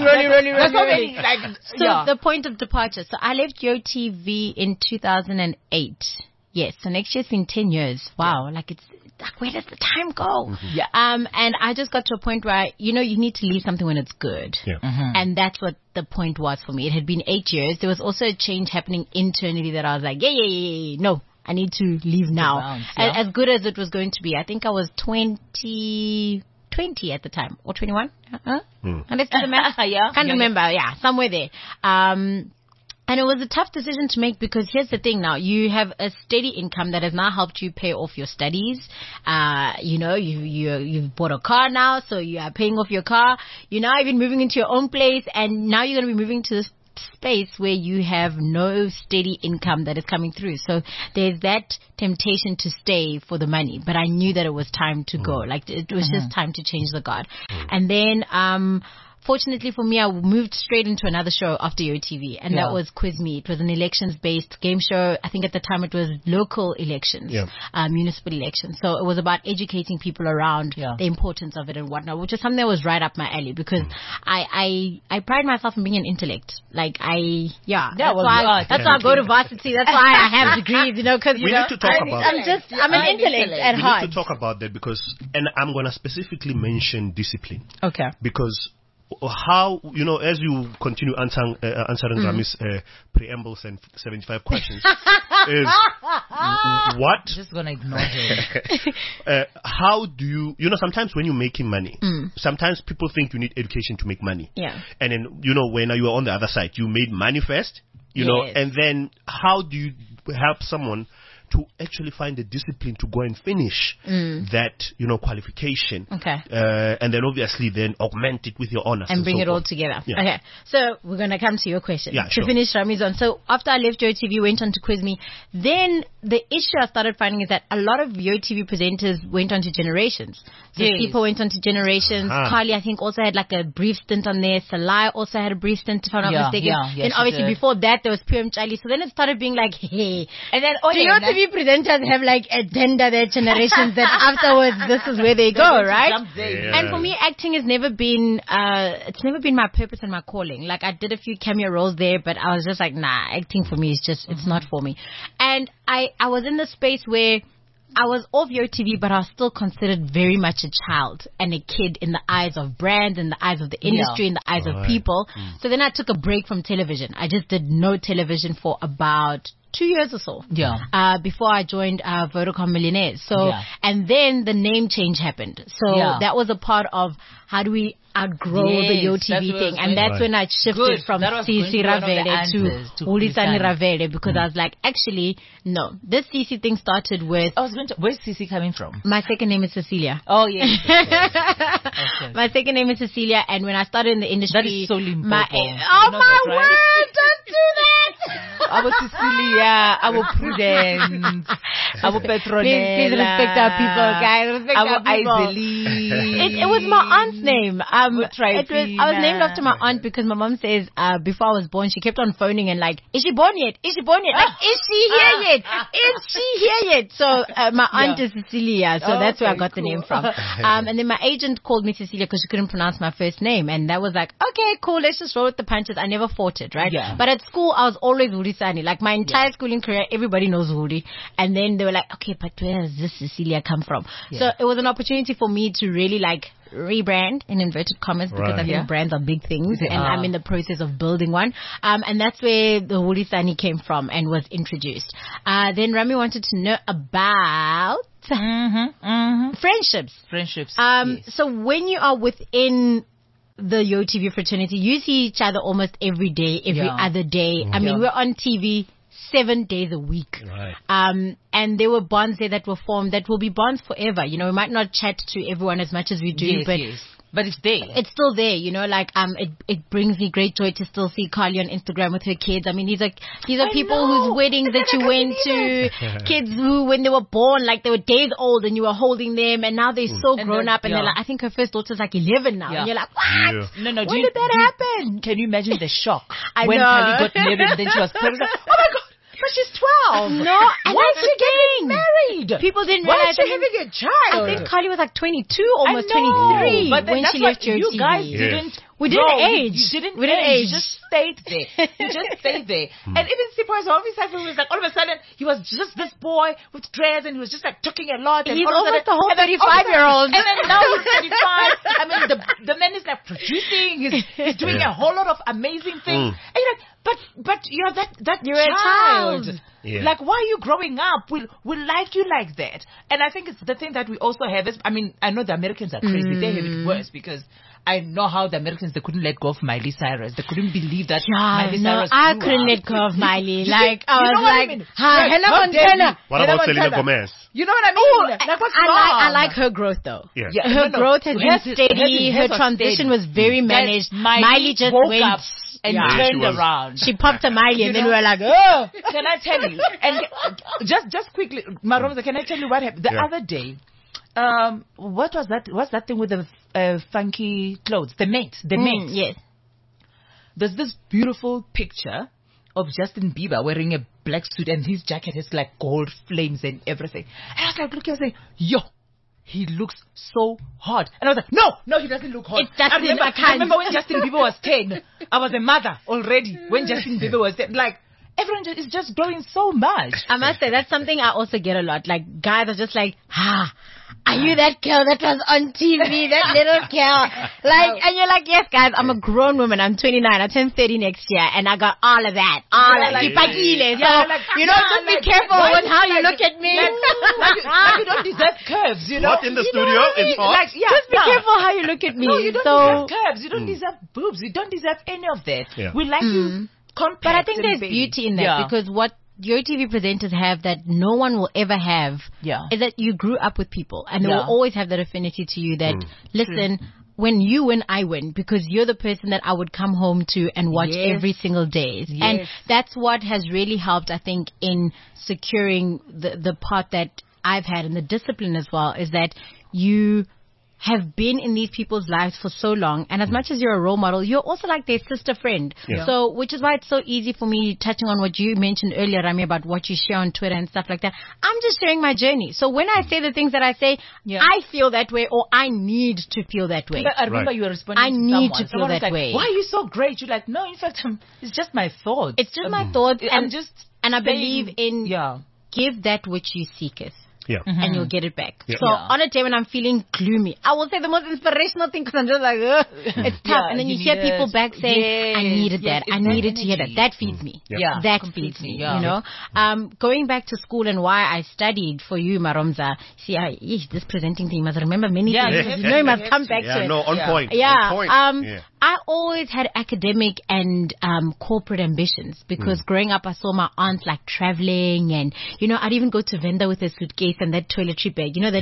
Speaker 3: So
Speaker 1: the point of departure. So I left Yo TV in 2008. Yes, so next year's been 10 years. Wow, like it's like, where does the time go? And I just got to a point where you need to leave something when it's good. And that's what the point was for me. It had been 8 years. There was also a change happening internally that I was like, no, I need to leave now. And as good as it was going to be, I think I was 20 at the time, or 21. Let's do the math. Can't remember. Yeah, somewhere there. And it was a tough decision to make because here's the thing now. You have a steady income that has now helped you pay off your studies. You've bought a car now, so you are paying off your car. You're now even moving into your own place, and now you're going to be moving to this space where you have no steady income that is coming through. So there's that temptation to stay for the money. But I knew that it was time to go. Like it was just time to change the guard. And then, fortunately for me, I moved straight into another show after Yo TV, and that was Quiz Me. It was an elections-based game show. I think at the time it was local elections, municipal elections. So it was about educating people around the importance of it and whatnot, which is something that was right up my alley because I pride myself in being an intellect. Like that's why I go to varsity. That's why I have degrees, because
Speaker 4: we need to talk about
Speaker 1: I'm an intellect at heart.
Speaker 4: We need to talk about that because, and I'm going to specifically mention discipline.
Speaker 1: Okay.
Speaker 4: Because how, as you continue answering Rami's preambles and 75 questions, is what?
Speaker 3: Just going to ignore him.
Speaker 4: How do you, sometimes when you're making money, sometimes people think you need education to make money.
Speaker 1: Yeah.
Speaker 4: And then, when you were on the other side, you made money first, and then how do you help someone to actually find the discipline to go and finish that, qualification.
Speaker 1: Okay.
Speaker 4: And then obviously then augment it with your honors.
Speaker 1: And bring
Speaker 4: so
Speaker 1: it all
Speaker 4: forth.
Speaker 1: together.
Speaker 4: Yeah.
Speaker 1: Okay. So we're going to come to your question.
Speaker 4: Yeah,
Speaker 1: to
Speaker 4: sure.
Speaker 1: finish Rami's on. So after I left YoTV, went on to Quiz Me. Then the issue I started finding is that a lot of YoTV presenters went on to Generations. So
Speaker 3: Yes.
Speaker 1: people went on to Generations. Carly, I think, also had like a brief stint on there. Salai also had a brief stint, if I'm not mistaken.
Speaker 3: Yeah,
Speaker 1: then
Speaker 3: she
Speaker 1: obviously
Speaker 3: did.
Speaker 1: before that, there was Pure Charlie. So then it started being like, hey.
Speaker 3: And then,
Speaker 1: Do YoTV presenters have like agenda, their Generations, that afterwards this is where they go, right?
Speaker 4: Yeah.
Speaker 1: And for me, acting has never been, it's never been my purpose and my calling. Like, I did a few cameo roles there, but I was just like, nah, acting for me is just, it's not for me. And I was in the space where I was off YoTV, but I was still considered very much a child and a kid in the eyes of brands, in the eyes of the industry, in the eyes of people. So then I took a break from television. I just did no television for about 2 years or so.
Speaker 3: Yeah.
Speaker 1: Before I joined Vodacom Millionaires. So,
Speaker 3: Yeah.
Speaker 1: and then the name change happened. So
Speaker 3: Yeah.
Speaker 1: that was a part of how do we outgrow
Speaker 3: Yes,
Speaker 1: the
Speaker 3: that's
Speaker 1: YoTV
Speaker 3: what I
Speaker 1: thing.
Speaker 3: was
Speaker 1: And
Speaker 3: going-
Speaker 1: that's when I shifted
Speaker 3: Good.
Speaker 1: from
Speaker 3: That was going to
Speaker 1: CC
Speaker 3: be one of the
Speaker 1: Ravele
Speaker 3: answers
Speaker 1: to
Speaker 3: to
Speaker 1: Ulisani
Speaker 3: Ulisani.
Speaker 1: Ravele, because I was like, actually, no. This CC thing started with,
Speaker 3: I was going to, where's Cece coming from?
Speaker 1: my second name is Cecilia.
Speaker 3: Oh, yes.
Speaker 1: My second name is Cecilia, and when I started in the industry,
Speaker 3: That is so Limpopo.
Speaker 1: my
Speaker 3: You
Speaker 1: oh
Speaker 3: know
Speaker 1: my
Speaker 3: that, right?
Speaker 1: word, don't do that.
Speaker 3: Our Cecilia, our Prudence, our Petronella.
Speaker 1: Please respect our people, guys. Respect
Speaker 3: Our
Speaker 1: our people.
Speaker 3: Iselie.
Speaker 1: It was my aunt's name. I was named after my
Speaker 3: Trifina.
Speaker 1: aunt because my mom says before I was born, she kept on phoning and like, is she born yet? Is she born yet? Like, is she here yet? Is she here yet? So my aunt is Cecilia, so that's where I
Speaker 3: Okay,
Speaker 1: got the
Speaker 3: cool.
Speaker 1: name from. And then my agent called me Cecilia because she couldn't pronounce my first name, and that was like, okay, cool, let's just roll with the punches. I never fought it, right?
Speaker 3: Yeah.
Speaker 1: But at school, I was always Hulisani. Like my entire schooling career, everybody knows Huli. And then they were like, okay, but where does this Cecilia come from? So it was an opportunity for me to really like rebrand in inverted commas because I
Speaker 4: Right.
Speaker 1: think brands are big things,
Speaker 3: They
Speaker 1: and
Speaker 3: are.
Speaker 1: I'm in the process of building one. And that's where the Hulisani came from and was introduced. Then Rami wanted to know about friendships.
Speaker 3: Friendships. Yes.
Speaker 1: So when you are within the YoTV fraternity, you see each other almost every day, every
Speaker 3: Yeah.
Speaker 1: other day. I mean,
Speaker 3: Yeah.
Speaker 1: we're on TV 7 days a week.
Speaker 4: Right.
Speaker 1: And there were bonds there that were formed that will be bonds forever. You know, we might not chat to everyone as much as we do,
Speaker 3: Yes,
Speaker 1: but
Speaker 3: yes. But it's there.
Speaker 1: it's still there, you know, like, it brings me great joy to still see Carly on Instagram with her kids. I mean, these are people
Speaker 3: know.
Speaker 1: whose weddings that you went to, kids who, when they were born, like they were days old and you were holding them, and now they're so
Speaker 3: And
Speaker 1: grown
Speaker 3: they're-
Speaker 1: up, and they're
Speaker 3: yeah.
Speaker 1: like, I think her first daughter's like 11 now.
Speaker 3: Yeah.
Speaker 1: And you're like, what?
Speaker 4: Yeah.
Speaker 3: No,
Speaker 1: When did that happen?
Speaker 3: Can you imagine the shock
Speaker 1: I
Speaker 3: when
Speaker 1: know.
Speaker 3: Kali got married and then she was pregnant? Like, oh my God, but she's 12.
Speaker 1: No, and
Speaker 3: Why
Speaker 1: that's
Speaker 3: is she
Speaker 1: the thing.
Speaker 3: getting married?
Speaker 1: People didn't
Speaker 3: Why
Speaker 1: realize
Speaker 3: is she
Speaker 1: that-
Speaker 3: having a child?
Speaker 1: I think Carly was like 22, almost
Speaker 3: I know,
Speaker 1: 23
Speaker 3: but then
Speaker 1: when
Speaker 3: that's
Speaker 1: she
Speaker 3: what
Speaker 1: left your
Speaker 3: you
Speaker 1: TV.
Speaker 3: guys
Speaker 4: Yes.
Speaker 3: didn't.
Speaker 1: We didn't
Speaker 3: grow.
Speaker 1: age.
Speaker 3: You didn't
Speaker 1: We didn't
Speaker 3: age.
Speaker 1: age.
Speaker 3: You just stayed there. You just stayed there. And even Sipo's obviously was like, all of a sudden, he was just this boy with dreads and he was just like talking a lot. And
Speaker 1: He's
Speaker 3: all of
Speaker 1: almost
Speaker 3: sudden-
Speaker 1: a whole
Speaker 3: and then all of a sudden-
Speaker 1: 35-year-old.
Speaker 3: And then now he's 35. I mean, the man is like producing. He's doing a whole lot of amazing things. And you're like, but you're that
Speaker 1: You're a child.
Speaker 4: Yeah.
Speaker 3: Like, why are you growing up? We like you like that. And I think it's the thing that we also have is, I mean, I know the Americans are crazy. They have it worse because I know how the Americans, they couldn't let go of Miley Cyrus. They couldn't believe that Miley
Speaker 1: no,
Speaker 3: Cyrus
Speaker 1: I
Speaker 3: grew
Speaker 1: couldn't
Speaker 3: up.
Speaker 1: let go of Miley.
Speaker 3: You
Speaker 1: Like, I
Speaker 3: you know
Speaker 1: was
Speaker 3: what
Speaker 1: like,
Speaker 3: I mean?
Speaker 1: hi,
Speaker 3: Like,
Speaker 1: Hannah
Speaker 3: how dare
Speaker 1: Montana.
Speaker 3: you?
Speaker 4: What
Speaker 3: Hannah
Speaker 4: about Selena
Speaker 3: Montana.
Speaker 4: Gomez?
Speaker 3: You know what I mean?
Speaker 1: Oh,
Speaker 3: like, what's
Speaker 1: I
Speaker 3: wrong?
Speaker 1: like her growth though.
Speaker 4: Yeah.
Speaker 3: Yeah,
Speaker 1: Her
Speaker 3: no, no.
Speaker 1: growth has been
Speaker 3: Hers-
Speaker 1: steady.
Speaker 3: hers
Speaker 1: Her
Speaker 3: was
Speaker 1: transition
Speaker 3: steady.
Speaker 1: was very managed. Miley just
Speaker 3: woke
Speaker 1: went
Speaker 3: up and
Speaker 1: Yeah.
Speaker 3: turned
Speaker 4: She was-
Speaker 3: around.
Speaker 1: She popped a Miley, and
Speaker 3: You
Speaker 1: then
Speaker 3: know?
Speaker 1: we were like, oh.
Speaker 3: Can I tell you? And just quickly, Maromza, can I tell you what happened? The
Speaker 4: Yeah.
Speaker 3: other day, what was that? What's that thing with the funky clothes? The Met.
Speaker 1: Yes.
Speaker 3: There's this beautiful picture of Justin Bieber wearing a black suit and his jacket has like gold flames and everything. And I was like, looking, I was like, yo, he looks so hot. And I was like, no, he doesn't look hot.
Speaker 1: It's Justin, I can't.
Speaker 3: I remember when Justin Bieber was 10. I was a mother already when Justin Bieber was 10. Like, everyone is just growing so much.
Speaker 1: I must say, that's something I also get a lot. Like, guys are just like, are you that girl that was on TV, that little girl? Like, and you're like, yes, guys, I'm a grown woman. I'm 29. I turn 30 next year, and I got all of that. All
Speaker 3: Yeah,
Speaker 1: of
Speaker 3: like-
Speaker 1: ipakile. So,
Speaker 3: Yeah, like-
Speaker 1: you know,
Speaker 3: yeah,
Speaker 1: just be
Speaker 3: like-
Speaker 1: careful
Speaker 3: why
Speaker 1: with
Speaker 3: you-
Speaker 1: how you
Speaker 3: like-
Speaker 1: look at me.
Speaker 3: Like you don't deserve curves, you know?
Speaker 4: What in the
Speaker 3: You
Speaker 4: studio?
Speaker 3: know what I mean?
Speaker 4: It's hot?
Speaker 3: Like, yeah,
Speaker 1: Just be
Speaker 3: yeah.
Speaker 1: careful how you look at me.
Speaker 3: No, you don't
Speaker 1: so,
Speaker 3: deserve curves. You don't deserve boobs. You don't deserve any of that.
Speaker 4: Yeah.
Speaker 3: We like you compact.
Speaker 1: but I think
Speaker 3: and
Speaker 1: there's
Speaker 3: big.
Speaker 1: beauty in that
Speaker 3: Yeah.
Speaker 1: because what your TV presenters have that no one will ever have is that you grew up with people and they will always have that affinity to you that, listen, when you win, I win, because you're the person that I would come home to and watch every single day. And that's what has really helped, I think, in securing the part that I've had and the discipline as well, is that you have been in these people's lives for so long, and as much as you're a role model, you're also like their sister friend. So, which is why it's so easy for me, touching on what you mentioned earlier, Rami, about what you share on Twitter and stuff like that. I'm just sharing my journey. So when I say the things that I say, I feel that way, or I need to feel that way.
Speaker 3: But I remember you were responding
Speaker 1: I
Speaker 3: to
Speaker 1: need
Speaker 3: someone.
Speaker 1: to feel that
Speaker 3: like,
Speaker 1: way.
Speaker 3: Why are you so great? You're like, no, in fact, it's just my thoughts.
Speaker 1: It's just my thoughts, and I
Speaker 3: saying,
Speaker 1: believe in give that which you seeketh. And you'll get it back. So on a day when I'm feeling gloomy, I will say the most inspirational thing, because I'm just like, it's tough. And then you hear people back saying, I needed that. I needed to hear that. That feeds me. That feeds me, you know. Going back to school and why I studied for you, Maromza. See, this presenting thing, you must remember many things. You know, you must come back to it.
Speaker 4: No, on point.
Speaker 1: On point. I always had academic and corporate ambitions, because growing up I saw my aunts like traveling, and you know, I'd even go to Venda with a suitcase and that toiletry bag. You know that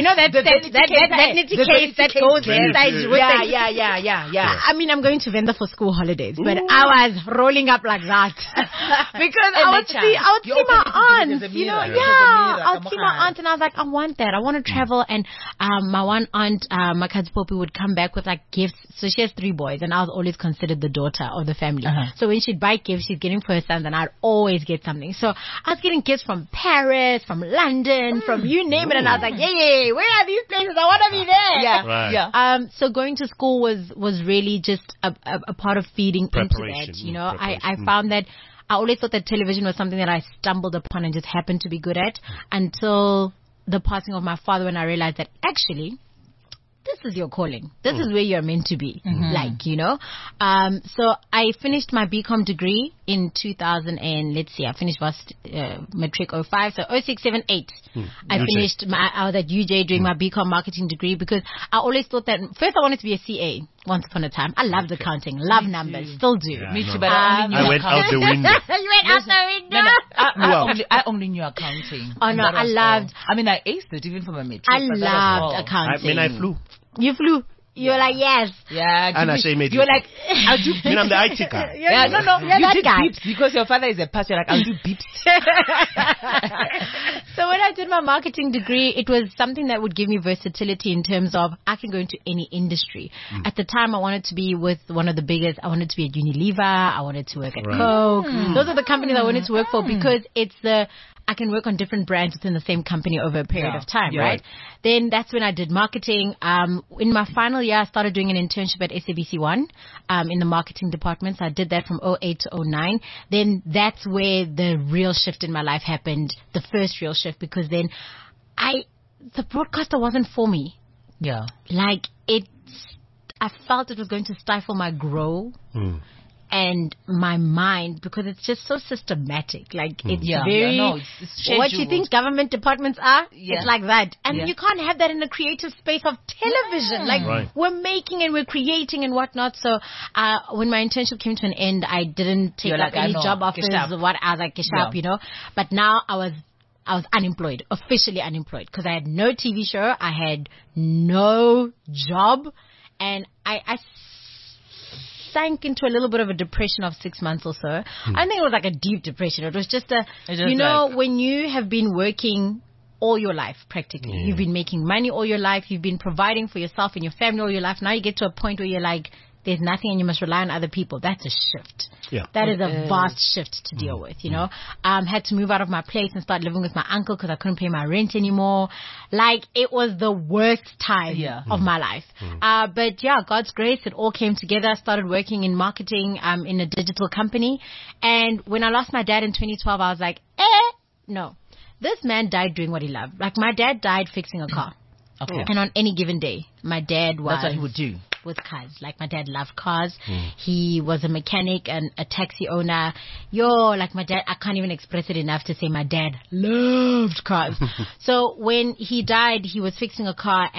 Speaker 1: nitty case that goes inside with I mean, I'm going to Venda for school holidays, but I was rolling up like that because I would see my aunts. You know, I would see my aunt and I was like, I want that. I want to travel. And my one aunt, my cousin Poppy, would come back with like gifts. So she has 3 boys, and I was always considered the daughter of the family. So when she'd buy gifts, she's getting for her sons, and I'd always get something. So I was getting gifts from Paris, from London, from you name it, and I was like, where are these places? I want to be there. So going to school was really just a part of feeding into that. You know, I found that I always thought that television was something that I stumbled upon and just happened to be good at, until the passing of my father, when I realized that actually this is your calling. This is where you're meant to be. Like, you know. So I finished my BCom degree in 2000 and I finished matric 05. So 06, 7, 8. I finished I was at UJ doing my BCom marketing degree, because I always thought that first I wanted to be a CA once upon a time. I loved accounting, love numbers, still do.
Speaker 3: Me too, but I
Speaker 4: went out the window.
Speaker 1: You went out the window?
Speaker 3: I only knew accounting.
Speaker 1: Oh no, I loved.
Speaker 3: I mean, I aced it even for my matric.
Speaker 1: I loved accounting.
Speaker 4: I flew.
Speaker 1: You flew. You're like, yes.
Speaker 3: Yeah.
Speaker 4: And I say, maybe.
Speaker 3: You're like, I'll do beeps.
Speaker 4: I'm the IT guy.
Speaker 3: No.
Speaker 1: You
Speaker 3: did
Speaker 1: guy.
Speaker 3: beeps because your father is a pastor. Like, I'll do beeps.
Speaker 1: So when I did my marketing degree, it was something that would give me versatility in terms of I can go into any industry. At the time, I wanted to be with one of the biggest. I wanted to be at Unilever. I wanted to work at Coke. Those are the companies I wanted to work for, because it's I can work on different brands within the same company over a period of time, right? Then that's when I did marketing. In my final year, I started doing an internship at SABC1 in the marketing department. So I did that from 08 to 09. Then that's where the real shift in my life happened, the first real shift, because then the broadcaster wasn't for me.
Speaker 3: Yeah.
Speaker 1: Like, I felt it was going to stifle my growth. And my mind, because it's just so systematic. Like, it's very, it's what you think government departments are, it's like that. And you can't have that in the creative space of television. Like, we're making and we're creating and whatnot. So, when my internship came to an end, I didn't take up any job offers. I was like, Keshap, you know. But now I was unemployed, officially unemployed, because I had no TV show, I had no job, and I sank into a little bit of a depression of 6 months or so. I think it was like a deep depression. It was just when you have been working all your life, practically, you've been making money all your life, you've been providing for yourself and your family all your life. Now you get to a point where you're like, there's nothing and you must rely on other people. That's a shift. That is a vast shift to deal with, you know. Had to move out of my place and start living with my uncle because I couldn't pay my rent anymore. Like, it was the worst time of my life. But yeah, God's grace, it all came together. I started working in marketing in a digital company. And when I lost my dad in 2012, I was like, no. This man died doing what he loved. Like, my dad died fixing a car. And on any given day, my dad was...
Speaker 3: That's what he would do.
Speaker 1: With cars. Like, my dad loved cars. He was a mechanic and a taxi owner. Like, my dad, I can't even express it enough to say my dad loved cars. So when he died, he was fixing a car, and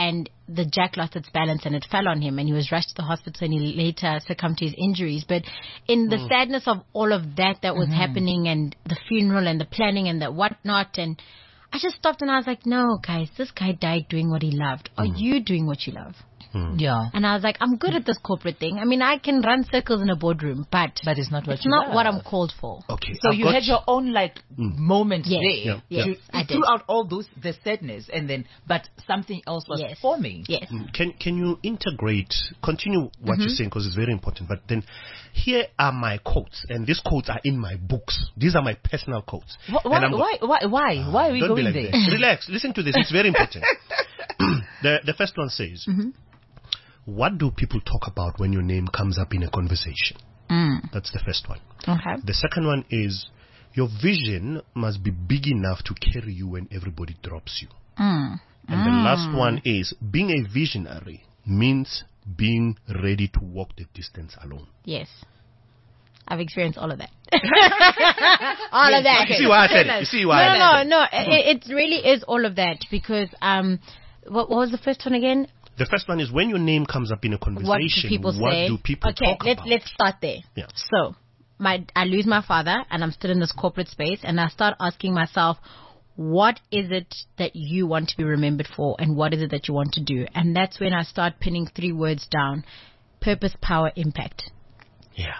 Speaker 1: the jack lost its balance and it fell on him, and he was rushed to the hospital, and he later succumbed to his injuries. But in the sadness of all of that was happening, and the funeral and the planning and the whatnot, and I just stopped and I was like, no, guys, this guy died doing what he loved. Are you doing what you love?
Speaker 3: Yeah.
Speaker 1: And I was like, I'm good at this corporate thing. I mean, I can run circles in a boardroom, but
Speaker 3: it's not what
Speaker 1: it's
Speaker 3: you
Speaker 1: not
Speaker 3: love.
Speaker 1: what I'm called for.
Speaker 4: Okay.
Speaker 3: So you had your own moment
Speaker 1: Yes.
Speaker 3: there.
Speaker 1: Yes, I did.
Speaker 3: Throughout all the sadness, and then but something else was forming.
Speaker 1: Yes.
Speaker 4: Can you continue what you're saying, because it's very important. But then here are my quotes, and these quotes are in my books. These are my personal quotes.
Speaker 3: Why are we
Speaker 4: Don't be
Speaker 3: going
Speaker 4: like
Speaker 3: there?
Speaker 4: this. Relax. Listen to this. It's very important. The first one says, what do people talk about when your name comes up in a conversation? That's the first one.
Speaker 1: Okay.
Speaker 4: The second one is, your vision must be big enough to carry you when everybody drops you. And the last one is, being a visionary means being ready to walk the distance alone.
Speaker 1: Yes. I've experienced all of that. All of that.
Speaker 4: You see why I said it? You see why I said it?
Speaker 1: No. It really is all of that, because what was the first one again?
Speaker 4: The first one is, when your name comes up in a conversation,
Speaker 1: What do people say?
Speaker 4: talk about?
Speaker 1: Let's start there.
Speaker 4: Yeah.
Speaker 1: So, I lose my father, and I'm still in this corporate space, and I start asking myself, what is it that you want to be remembered for, and what is it that you want to do? And that's when I start pinning 3 words down: purpose, power, impact.
Speaker 4: Yeah.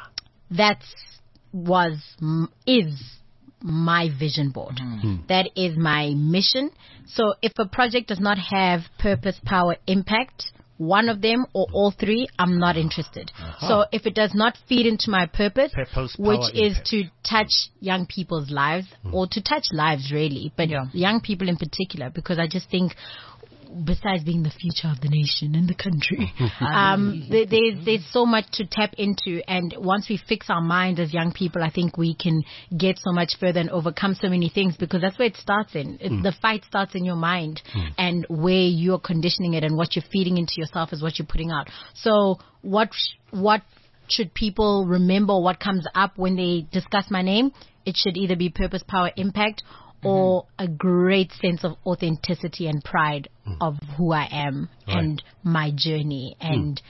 Speaker 1: Is my vision board. That is my mission. So if a project does not have purpose, power, impact, one of them or all 3, I'm not interested. So if it does not feed into my purpose,
Speaker 4: Purpose, power,
Speaker 1: which is
Speaker 4: impact.
Speaker 1: to touch young people's lives, or to touch lives really, but young people in particular, because I just think, besides being the future of the nation and the country, there's so much to tap into, and once we fix our minds as young people, I think we can get so much further and overcome so many things, because that's where it starts in. The fight starts in your mind, and where you're conditioning it, and what you're feeding into yourself is what you're putting out. So what should people remember? What comes up when they discuss my name? It should either be purpose, power, impact, or a great sense of authenticity and pride of who I am and my journey. And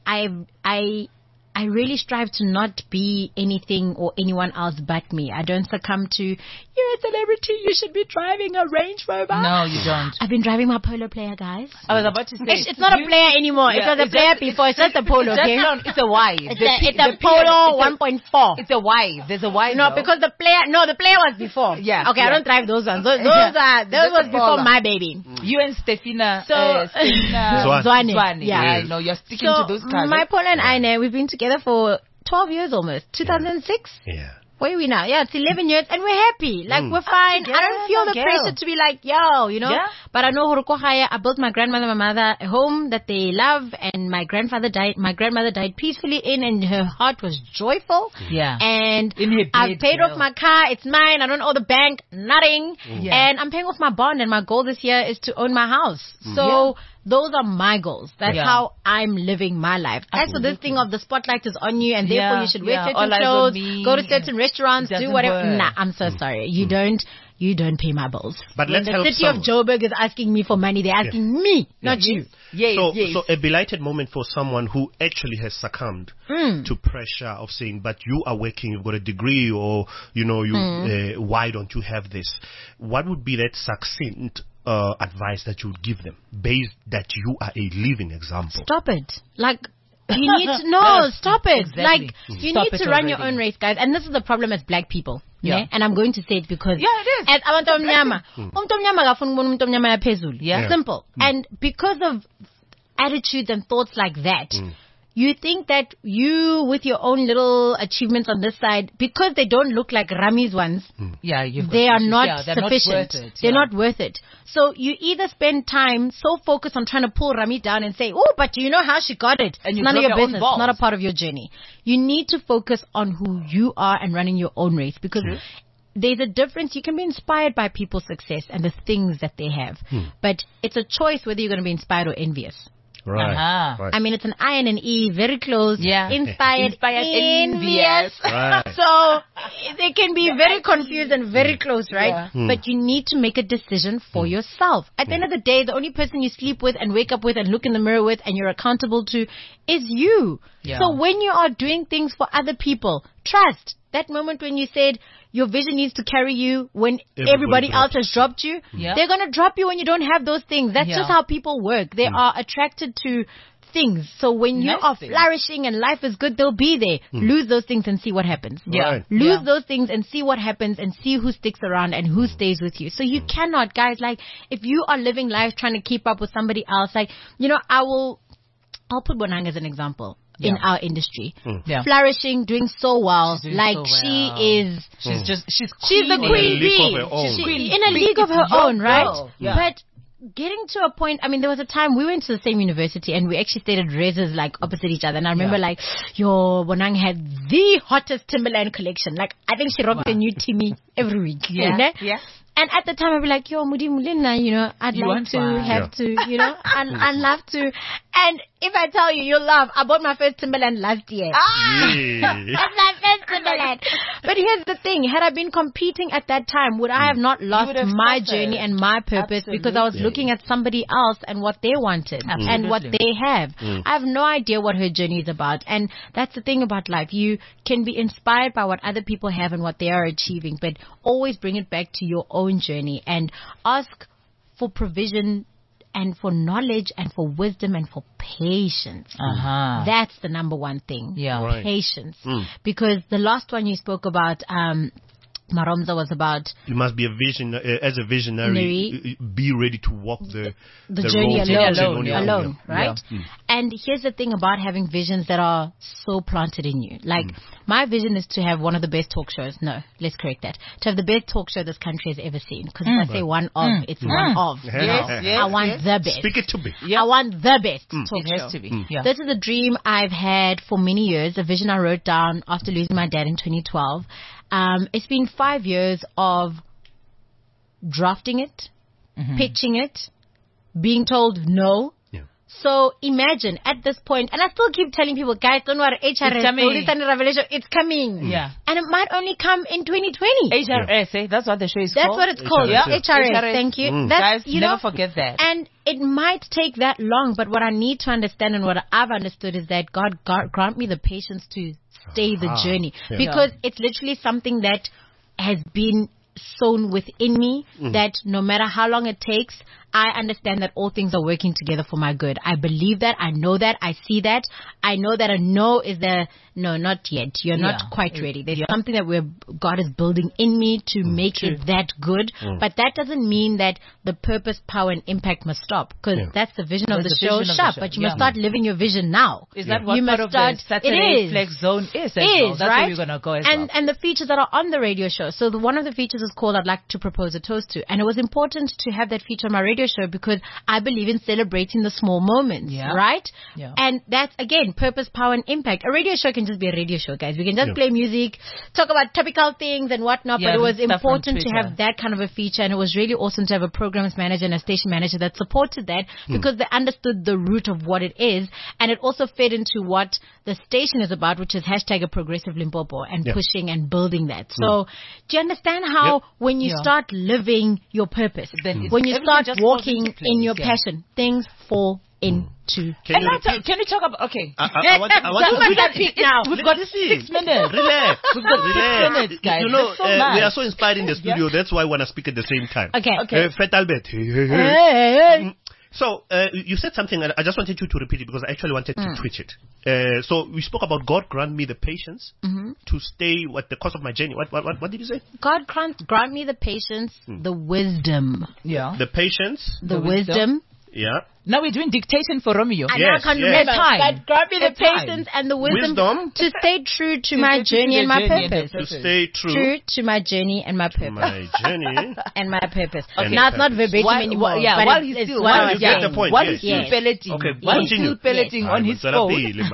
Speaker 1: I really strive to not be anything or anyone else but me. I don't succumb to, you're a celebrity, you should be driving a Range Rover.
Speaker 3: No, you don't.
Speaker 1: I've been driving my Polo Player, guys.
Speaker 3: I was about to say,
Speaker 1: It's not a player anymore. It was a player before. It's just a Polo, okay?
Speaker 3: It's a Y.
Speaker 1: It's a Polo 1.4.
Speaker 3: It's a Y. There's a Y.
Speaker 1: No, because the player was before.
Speaker 3: Yeah.
Speaker 1: Okay,
Speaker 3: yeah.
Speaker 1: I don't drive those ones. Those was before my baby.
Speaker 3: You and Stefina.
Speaker 1: Zwane. Yeah.
Speaker 3: I know, you're sticking to those cars.
Speaker 1: My Polo and I, we've been together for 12 years almost. 2006?
Speaker 4: Yeah.
Speaker 1: Where are we now? Yeah, it's 11 years and we're happy. Like, we're fine. I don't feel the pressure to be like, yo, you know.
Speaker 3: Yeah.
Speaker 1: But I know Hurukohaya, I built my grandmother, my mother a home that they love, and my grandmother died peacefully in, and her heart was joyful.
Speaker 3: Yeah.
Speaker 1: And
Speaker 3: In her
Speaker 1: I've
Speaker 3: bed,
Speaker 1: paid
Speaker 3: girl.
Speaker 1: off my car. It's mine. I don't owe the bank nothing.
Speaker 3: Yeah.
Speaker 1: And I'm paying off my bond, and my goal this year is to own my house. So those are my goals. That's how I'm living my life. As for this thing of the spotlight is on you, and therefore you should wear certain
Speaker 3: all eyes on
Speaker 1: clothes,
Speaker 3: me,
Speaker 1: go to certain restaurants, do
Speaker 3: doesn't
Speaker 1: whatever.
Speaker 3: work.
Speaker 1: Nah, I'm so sorry. You don't pay my bills.
Speaker 4: But
Speaker 1: when
Speaker 4: let's help
Speaker 1: the city of Joburg is asking me for money, they're asking me, not you.
Speaker 3: Yes,
Speaker 4: So a belighted moment for someone who actually has succumbed to pressure of saying, but you are working, you've got a degree, or, you know, why don't you have this? What would be that succinct advice that you would give them, based that you are a living example?
Speaker 1: Stop it. Like, you need to stop it.
Speaker 3: Exactly.
Speaker 1: Like, you
Speaker 3: Stop
Speaker 1: need
Speaker 3: it
Speaker 1: to run your
Speaker 3: already.
Speaker 1: own race, guys. And this is the problem as black people.
Speaker 3: Yeah.
Speaker 1: Yeah. And I'm going to say it because
Speaker 3: Yeah, it is.
Speaker 1: as abantu omnyama, umuntu omnyama akafuni ukubona umuntu omnyama yaphezulu.
Speaker 3: Yeah.
Speaker 1: Simple. And because of attitudes and thoughts like that, you think that you, with your own little achievements on this side, because they don't look like Rami's ones,
Speaker 3: Yeah,
Speaker 1: they are not
Speaker 3: they're
Speaker 1: sufficient.
Speaker 3: Not worth it.
Speaker 1: They're not worth it. So you either spend time so focused on trying to pull Rami down and say, oh, but you know how she got it.
Speaker 3: And
Speaker 1: It's
Speaker 3: you
Speaker 1: none of
Speaker 3: drop
Speaker 1: your
Speaker 3: your own
Speaker 1: business.
Speaker 3: balls.
Speaker 1: It's not a part of your journey. You need to focus on who you are and running your own race, because there's a difference. You can be inspired by people's success and the things that they have, but it's a choice whether you're going to be inspired or envious.
Speaker 4: Right.
Speaker 3: Uh-huh.
Speaker 4: Right.
Speaker 1: I mean, it's an I and an E, very close.
Speaker 3: Yeah.
Speaker 1: Inspired, envious.
Speaker 4: Right.
Speaker 1: So they can be very confused and very close, right?
Speaker 3: Yeah.
Speaker 1: But you need to make a decision for yourself. At the end of the day, the only person you sleep with and wake up with and look in the mirror with and you're accountable to is you.
Speaker 3: Yeah.
Speaker 1: So when you are doing things for other people, trust. That moment when you said your vision needs to carry you when everybody else has dropped you,
Speaker 3: Yeah.
Speaker 1: they're going to drop you when you don't have those things. That's
Speaker 3: Yeah.
Speaker 1: just how people work. They are attracted to things. So when you
Speaker 3: Nice
Speaker 1: are
Speaker 3: thing.
Speaker 1: flourishing and life is good, they'll be there. Lose those things and see what happens.
Speaker 3: Yeah.
Speaker 4: Right.
Speaker 1: Lose
Speaker 3: Yeah.
Speaker 1: those things and see what happens and see who sticks around and who stays with you. So you cannot, guys, like, if you are living life trying to keep up with somebody else, like, I'll put Bonang as an example in our industry.
Speaker 3: Yeah.
Speaker 1: Flourishing, doing so well.
Speaker 3: She's doing
Speaker 1: Like,
Speaker 3: so
Speaker 1: she
Speaker 3: well.
Speaker 1: is,
Speaker 3: She's
Speaker 1: she's the
Speaker 4: In a
Speaker 1: queen
Speaker 4: league of
Speaker 1: bee.
Speaker 4: her own.
Speaker 1: She- in a league of her
Speaker 3: It's your
Speaker 1: own, right?
Speaker 3: girl. Yeah.
Speaker 1: But getting to a point, I mean, there was a time we went to the same university and we actually stayed at Rez's like opposite each other. And I remember like, Bonang had the hottest Timberland collection. Like, I think she rocked a new Timmy every week.
Speaker 3: Yeah.
Speaker 1: You know?
Speaker 3: Yeah.
Speaker 1: And at the time I'd be like, Mudi Mulina, I'd
Speaker 3: You
Speaker 1: like
Speaker 3: want
Speaker 1: to
Speaker 3: one.
Speaker 1: have to, I'd love to. And if I tell you, you'll laugh. I bought my first Timberland last year.
Speaker 4: Yeah.
Speaker 1: That's my first Timberland. But here's the thing. Had I been competing at that time, would I have not lost
Speaker 3: would have
Speaker 1: my
Speaker 3: suffered.
Speaker 1: journey and my purpose because I was looking at somebody else and what they wanted and what
Speaker 3: Absolutely.
Speaker 1: they have. I have no idea what her journey is about. And that's the thing about life. You can be inspired by what other people have and what they are achieving, but always bring it back to your own journey and ask for provision and for knowledge and for wisdom and for patience.
Speaker 3: Uh-huh.
Speaker 1: That's the number one thing.
Speaker 3: Yeah.
Speaker 4: Right.
Speaker 1: Patience. Because the last one you spoke about, Maromza, was about
Speaker 4: You must be as a visionary, be ready to walk the
Speaker 1: journey
Speaker 4: road
Speaker 1: alone,
Speaker 4: on your own.
Speaker 1: right? And here's the thing about having visions that are so planted in you. Like, my vision is to have one of the best talk shows. No, let's correct that. To have the best talk show this country has ever seen. Because if I say one of, it's one of.
Speaker 3: Yes,
Speaker 1: I want the best.
Speaker 4: Speak it to me.
Speaker 3: Yeah.
Speaker 1: I want the best talk
Speaker 3: It
Speaker 1: show.
Speaker 3: has to be. Yeah.
Speaker 1: This is a dream I've had for many years, a vision I wrote down after losing my dad in 2012. It's been 5 years of drafting it, pitching it, being told no.
Speaker 4: Yeah.
Speaker 1: So imagine at this point, and I still keep telling people, guys, don't worry, HRS,
Speaker 3: coming.
Speaker 1: Holy Sunday Revelation, it's coming.
Speaker 3: Yeah.
Speaker 1: And it might only come in 2020.
Speaker 3: HRS, that's what the show is
Speaker 1: That's
Speaker 3: called.
Speaker 1: what it's called.
Speaker 4: HRS,
Speaker 1: Yeah.
Speaker 3: yeah.
Speaker 1: HRS. Thank you.
Speaker 3: Guys,
Speaker 1: That's,
Speaker 3: never forget that.
Speaker 1: And it might take that long, but what I need to understand and what I've understood is that God grant me the patience to stay the journey.
Speaker 4: Yeah.
Speaker 1: Because it's literally something that has been sown within me that no matter how long it takes, I understand that all things are working together for my good. I believe that. I know that. I see that. I know that a no is the no, not yet. You're not quite ready. There's something that God is building in me to make it that good. But that doesn't mean that the purpose, power, and impact must stop. Because that's the vision of
Speaker 3: That's
Speaker 1: the
Speaker 3: the
Speaker 1: show.
Speaker 3: vision of the
Speaker 1: Sharp.
Speaker 3: show.
Speaker 1: But you
Speaker 3: Yeah.
Speaker 1: must start living your vision now.
Speaker 3: Is that what
Speaker 1: You
Speaker 3: part
Speaker 1: must
Speaker 3: of
Speaker 1: start,
Speaker 3: the Saturday
Speaker 1: it is.
Speaker 3: Flex Zone is? As well?
Speaker 1: Is,
Speaker 3: That's
Speaker 1: right?
Speaker 3: where we're going to go as well.
Speaker 1: And the features that are on the radio show. So one of the features is called I'd Like to Propose a Toast to. And it was important to have that feature on my radio show because I believe in celebrating the small moments, right?
Speaker 3: Yeah.
Speaker 1: And that's, again, purpose, power, and impact. A radio show can just be a radio show, guys. We can just play music, talk about topical things and whatnot,
Speaker 3: Yeah,
Speaker 1: but it was
Speaker 3: stuff from
Speaker 1: important to
Speaker 3: Twitter.
Speaker 1: have that kind of a feature, and it was really awesome to have a programs manager and a station manager that supported that because they understood the root of what it is, and it also fed into what the station is about, which is hashtag a progressive Limpopo, and pushing and building that. So do you understand how when you start living your purpose,
Speaker 3: Then
Speaker 1: when you
Speaker 3: everything
Speaker 1: start
Speaker 3: just falls
Speaker 1: walking
Speaker 3: into
Speaker 1: in your
Speaker 3: place,
Speaker 1: passion, things fall into
Speaker 4: Can
Speaker 3: And
Speaker 4: you
Speaker 3: now
Speaker 4: repeat?
Speaker 3: can you talk about, okay.
Speaker 4: I want
Speaker 1: Too much
Speaker 4: to
Speaker 1: at peak now.
Speaker 3: We've got
Speaker 4: Listen.
Speaker 3: 6 minutes.
Speaker 4: Relax.
Speaker 3: We've got 6
Speaker 4: Relax.
Speaker 3: minutes, guys.
Speaker 4: You know,
Speaker 3: That's so much.
Speaker 4: we are so inspired in the studio. That's why I want to speak at the same time.
Speaker 1: Okay.
Speaker 4: Fet Albert.
Speaker 1: Hey.
Speaker 4: So, you said something, and I just wanted you to repeat it because I actually wanted to twitch it. So, we spoke about God grant me the patience to stay what the course of my journey. What did you say?
Speaker 1: God grant me the patience, the wisdom,
Speaker 3: Yeah.
Speaker 4: The patience.
Speaker 1: the
Speaker 3: wisdom.
Speaker 1: wisdom.
Speaker 4: Yeah.
Speaker 3: Now we're doing dictation for Romeo.
Speaker 1: I
Speaker 4: Yes,
Speaker 1: now can't
Speaker 4: yes.
Speaker 1: remember.
Speaker 3: Time.
Speaker 1: God grant me the
Speaker 3: At time.
Speaker 1: patience and the wisdom,
Speaker 4: Wisdom.
Speaker 1: to stay true to
Speaker 3: To
Speaker 1: my
Speaker 3: stay true
Speaker 1: journey
Speaker 3: to
Speaker 1: and
Speaker 3: the
Speaker 1: my
Speaker 3: journey and
Speaker 1: purpose.
Speaker 3: the
Speaker 4: To stay true
Speaker 1: True to my journey and my
Speaker 4: to
Speaker 1: purpose.
Speaker 4: my journey.
Speaker 1: And my purpose.
Speaker 4: And
Speaker 1: Now it's not
Speaker 4: purpose.
Speaker 1: verbatim anymore. but
Speaker 3: while
Speaker 1: it's-
Speaker 3: he's
Speaker 1: it's
Speaker 3: still,
Speaker 1: what
Speaker 3: while
Speaker 1: I
Speaker 4: you
Speaker 1: was
Speaker 4: get
Speaker 1: saying.
Speaker 4: the point.
Speaker 3: while
Speaker 4: Yes.
Speaker 3: he's still
Speaker 1: Yes.
Speaker 3: pelleting,
Speaker 4: Okay,
Speaker 3: while he's
Speaker 4: continue.
Speaker 3: still pelleting on his phone.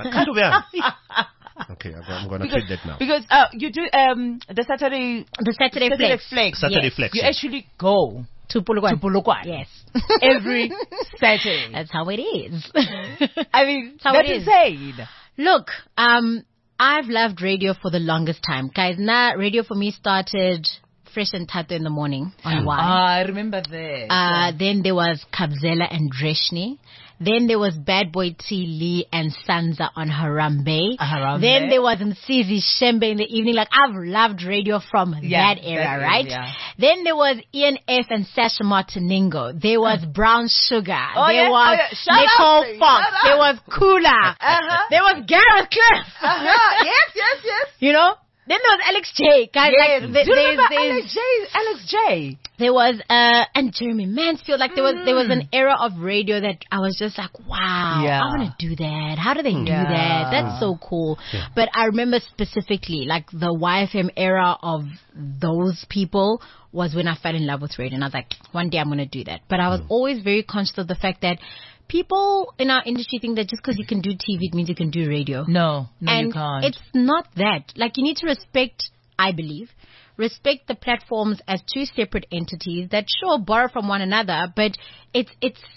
Speaker 4: Okay, I'm going to tweet that now.
Speaker 3: Because you do the Saturday
Speaker 1: The Saturday Flex.
Speaker 3: Flex.
Speaker 4: Saturday
Speaker 1: Yes.
Speaker 4: Flex.
Speaker 3: You
Speaker 4: yes.
Speaker 3: actually go
Speaker 1: To Polokwane.
Speaker 3: Yes.
Speaker 1: Yes.
Speaker 3: Every Saturday.
Speaker 1: That's how it is.
Speaker 3: I mean,
Speaker 1: how
Speaker 3: that's
Speaker 1: it is.
Speaker 3: insane.
Speaker 1: Look, I've loved radio for the longest time. Guys, now radio for me started Fresh and Tato in the morning on Y.
Speaker 3: I remember that.
Speaker 1: Then there was Kabzela and Dreshni. Then there was Bad Boy T. Lee and Sansa on Harambe.
Speaker 3: Harambe.
Speaker 1: Then there was Msizi Shembe in the evening. Like, I've loved radio from that era, right?
Speaker 3: Yeah.
Speaker 1: Then there was Ian F. and Sasha Martiningo. There was Brown Sugar. There was Nicole Fox. There was Kula. There was Gareth Cliff.
Speaker 3: Yes.
Speaker 1: You know? Then there was Alex J. Guys,
Speaker 3: Yes.
Speaker 1: like,
Speaker 3: Do you remember Alex J?
Speaker 1: there was and Jeremy Mansfield. Like there was an era of radio that I was just like, wow,
Speaker 3: Yeah.
Speaker 1: I want to do that. How do they do
Speaker 3: Yeah.
Speaker 1: that? That's so cool. But I remember specifically like the YFM era of those people was when I fell in love with radio, and I was like, one day I'm going to do that. But I was always very conscious of the fact that people in our industry think that just because you can do TV, it means you can do radio.
Speaker 3: No,
Speaker 1: And
Speaker 3: you can't.
Speaker 1: it's not that. Like, you need to respect, I believe, respect the platforms as two separate entities that sure borrow from one another, but it's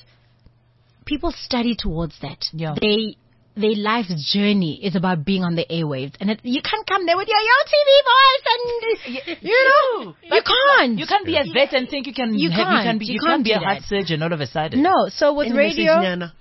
Speaker 1: people study towards that.
Speaker 3: Yeah.
Speaker 1: Their life's journey is about being on the airwaves, and you can't come there with your TV voice, and you know, you can't.
Speaker 3: You can't be a vet and think you can.
Speaker 1: You can't
Speaker 3: be a
Speaker 1: do
Speaker 3: heart
Speaker 1: that.
Speaker 3: surgeon all of a sudden.
Speaker 1: No. So with radio,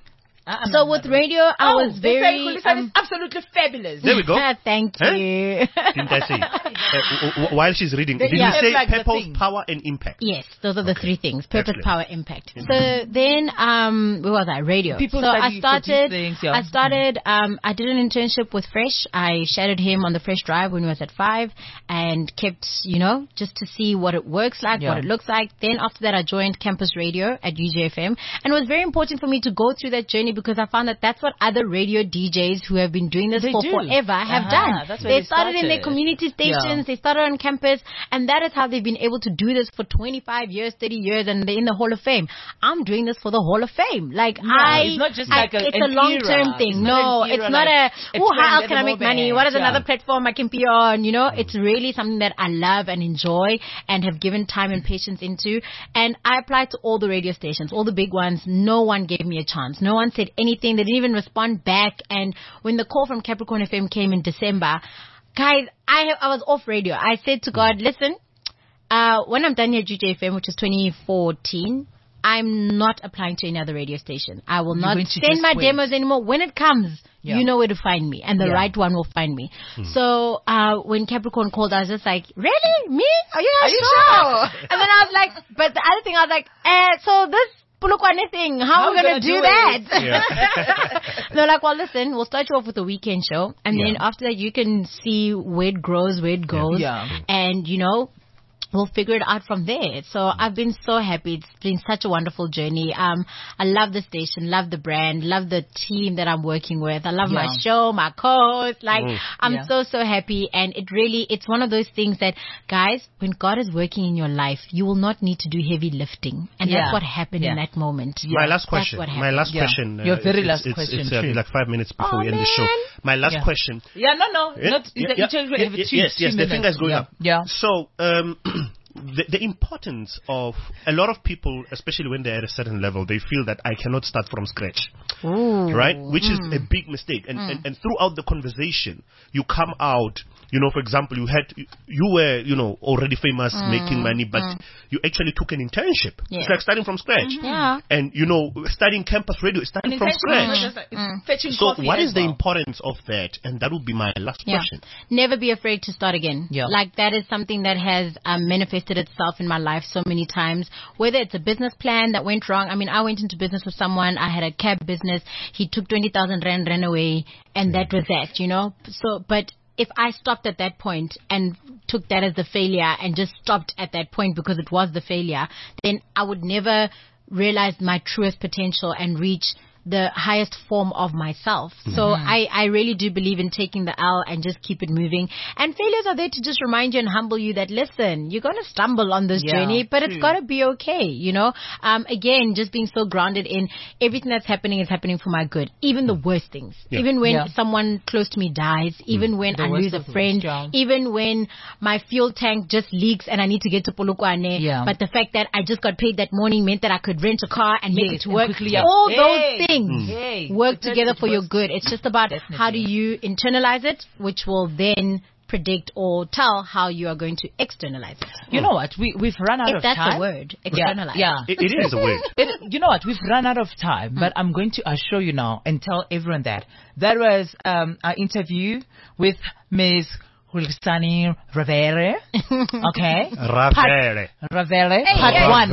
Speaker 1: so with radio, I was very.
Speaker 3: It's absolutely fabulous.
Speaker 4: There we go.
Speaker 1: Thank
Speaker 4: Huh?
Speaker 1: you.
Speaker 4: Didn't I say? While she's reading, did
Speaker 1: Yeah.
Speaker 4: you say
Speaker 3: Like the
Speaker 4: purpose,
Speaker 3: thing.
Speaker 4: power, and impact?
Speaker 1: Yes, those are the three things: purpose,
Speaker 4: Excellent.
Speaker 1: power, impact. So then, where was I? Radio.
Speaker 3: People
Speaker 1: so I
Speaker 3: study for
Speaker 1: started.
Speaker 3: these things, yeah.
Speaker 1: I started. I did an internship with Fresh. I shadowed him on the Fresh Drive when he was at 5, and kept, just to see what it works like,
Speaker 3: Yeah.
Speaker 1: what it looks like. Then after that, I joined Campus Radio at UJFM, and it was very important for me to go through that journey because I found that that's what other radio DJs who have been doing this
Speaker 3: They
Speaker 1: for
Speaker 3: do.
Speaker 1: forever have done.
Speaker 3: That's where they
Speaker 1: started in their
Speaker 3: started.
Speaker 1: community stations.
Speaker 3: Yeah.
Speaker 1: They started on campus, and that is how they've been able to do this for 25 years, 30 years, and they're in the Hall of Fame. I'm doing this for the Hall of Fame. Like,
Speaker 3: it's not just like
Speaker 1: it's
Speaker 3: an
Speaker 1: a long-term
Speaker 3: era.
Speaker 1: thing.
Speaker 3: It's not
Speaker 1: No,
Speaker 3: an era,
Speaker 1: it's not
Speaker 3: like a
Speaker 1: how
Speaker 3: trend
Speaker 1: else
Speaker 3: at
Speaker 1: can I
Speaker 3: the
Speaker 1: make money?
Speaker 3: moment.
Speaker 1: What is
Speaker 3: Yeah.
Speaker 1: another platform I can be on? It's really something that I love and enjoy and have given time and patience into. And I applied to all the radio stations, all the big ones. No one gave me a chance. No one said anything. They didn't even respond back. And when the call from Capricorn FM came in December, guys, I was off radio. I said to God, listen, when I'm done here at UJFM, which is 2014, I'm not applying to any other radio station. I will not
Speaker 3: going to
Speaker 1: send
Speaker 3: just
Speaker 1: my
Speaker 3: wait.
Speaker 1: demos anymore. When it comes,
Speaker 3: Yeah.
Speaker 1: you know where to find me, and the
Speaker 3: Yeah.
Speaker 1: right one will find me. So when Capricorn called, I was just like, really? Me? Are you guys sure? And then I was like, but the other thing, I was like, so this Polokwane thing, how are we going to do that? They're like, well, listen, we'll start you off with a weekend show, and then after that you can see where it grows, where it goes,
Speaker 3: Yeah.
Speaker 1: and we'll figure it out from there. So I've been so happy. It's been such a wonderful journey. I love the station, love the brand, love the team that I'm working with. I love my
Speaker 3: Yeah.
Speaker 1: show, my co-host. Like, I'm
Speaker 3: Yeah.
Speaker 1: so happy. And it's one of those things that, guys, when God is working in your life, you will not need to do heavy lifting. And
Speaker 3: Yeah.
Speaker 1: that's what happened in
Speaker 3: Yeah.
Speaker 1: that moment.
Speaker 4: My last question.
Speaker 1: That's what
Speaker 4: My last
Speaker 3: Yeah.
Speaker 4: question.
Speaker 3: Your very last
Speaker 4: it's,
Speaker 3: question,
Speaker 4: It's
Speaker 3: true.
Speaker 4: like 5 minutes before
Speaker 1: Oh,
Speaker 4: we end the show.
Speaker 1: man.
Speaker 4: My last
Speaker 3: Yeah.
Speaker 4: question.
Speaker 3: Yeah, no.
Speaker 4: Yeah,
Speaker 3: Not,
Speaker 4: yeah,
Speaker 3: the,
Speaker 4: yeah,
Speaker 3: yes,
Speaker 4: yes, the finger is going up.
Speaker 3: Yeah.
Speaker 4: So, the importance of a lot of people, especially when they're at a certain level, they feel that I cannot start from scratch. Right? Which is a big mistake. And throughout the conversation, you come out, for example, you were, already famous, making money, but you actually took an internship.
Speaker 1: Yeah.
Speaker 4: It's like starting from scratch.
Speaker 1: Yeah.
Speaker 4: And, studying campus radio, starting from scratch.
Speaker 3: Fetching
Speaker 4: So
Speaker 3: coffee
Speaker 4: what
Speaker 3: as
Speaker 4: is the
Speaker 3: well.
Speaker 4: importance of that? And that would be my last question.
Speaker 1: Never be afraid to start again.
Speaker 3: Yeah.
Speaker 1: Like, that is something that has manifested itself in my life so many times. Whether it's a business plan that went wrong. I mean, I went into business with someone. I had a cab business. He took 20,000 rand, ran away, and that was that, So, but if I stopped at that point and took that as the failure and just stopped at that point because it was the failure, then I would never realize my truest potential and reach the highest form of myself. So I really do believe in taking the L and just keep it moving. And failures are there to just remind you and humble you that, listen, you're going to stumble on this journey, but it's got to be okay, you know? Again, just being so grounded in everything that's happening is happening for my good. Even the worst things. Even when someone close to me dies, even when I lose a friend, even when my fuel tank just leaks and I need to get to Polokwane, but the fact that I just got paid that morning meant that I could rent a car and make it to work. All those things work together for your good. It's just about how do you internalize it, which will then predict or tell how you are going to externalize it.
Speaker 3: You know what? We've run out of time.
Speaker 1: If that's a word, externalize.
Speaker 4: It is a word.
Speaker 3: You know what? We've run out of time, but I'm going to assure you now and tell everyone that there was an interview with Ms. Hulsani Ravere. Okay.
Speaker 4: Ravere.
Speaker 3: Part one.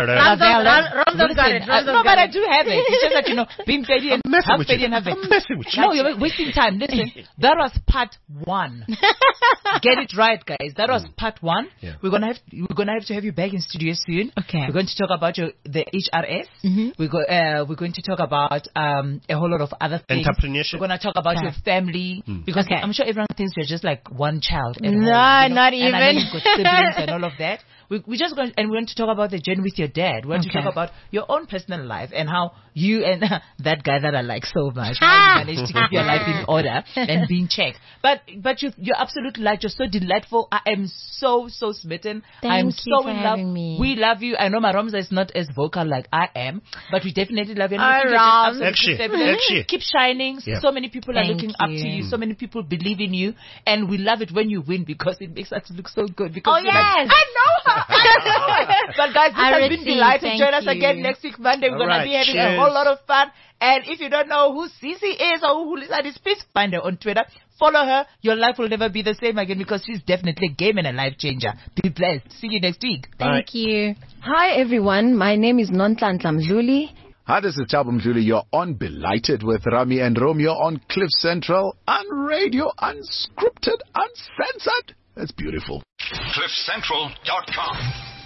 Speaker 1: Ramzan got it.
Speaker 3: No, but I do have it. It's just that, you know, being petty and half petty and half petty.
Speaker 4: I'm messing with you.
Speaker 3: No, you're wasting time. Listen, that was part one. Get it right, guys. That was part one.
Speaker 4: Yeah.
Speaker 3: We're gonna have to have you back in studio soon.
Speaker 1: Okay.
Speaker 3: We're going to talk about the HRS. We're going to talk about a whole lot of other things.
Speaker 4: Entrepreneurship.
Speaker 3: We're going to talk about your family because I'm sure everyone thinks you're just like one child. At home,
Speaker 1: No,
Speaker 3: you know?
Speaker 1: not
Speaker 3: And I know
Speaker 1: even.
Speaker 3: you've got siblings and all of that. We're just going, and we're going to talk about the journey with your dad. We're going to talk about your own personal life and how you and that guy that I like so much, how you managed to keep your life in order and being checked. But you're absolutely right. You're so delightful. I am so smitten. I'm
Speaker 1: Thank you
Speaker 3: so
Speaker 1: for
Speaker 3: in love.
Speaker 1: having me.
Speaker 3: We love you. I know my Ramza is not as vocal like I am, but we definitely love you. And we
Speaker 1: Oh,
Speaker 3: think you're
Speaker 1: Ram.
Speaker 3: just absolutely fabulous.
Speaker 4: Actually.
Speaker 3: Keep shining.
Speaker 4: Yeah.
Speaker 3: So many people are
Speaker 1: Thank
Speaker 3: looking up to
Speaker 1: you.
Speaker 3: you. So many people believe in you, and we love it when you win because it makes us look so good. Because
Speaker 1: Oh,
Speaker 3: we're like,
Speaker 1: yes.
Speaker 3: I know her. But guys, this
Speaker 1: I
Speaker 3: has been
Speaker 1: receive.
Speaker 3: delighted.
Speaker 1: Thank
Speaker 3: Join us
Speaker 1: you.
Speaker 3: again next week Monday. We're
Speaker 4: All
Speaker 3: gonna
Speaker 4: right,
Speaker 3: be having a
Speaker 4: cheers.
Speaker 3: whole lot of fun. And if you don't know who Cece is or who Lisa is, please find her on Twitter. Follow her. Your life will never be the same again because she's definitely a game and a life changer. Be blessed. See you next week.
Speaker 1: Thank you.
Speaker 5: Hi everyone, my name is Nonhlanhla Mdluli.
Speaker 6: Hi, this is Thabo Mdluli. You're on Belighted with Rami and Romeo on Cliff Central, on radio, unscripted, uncensored. That's beautiful.
Speaker 7: CliffCentral.com.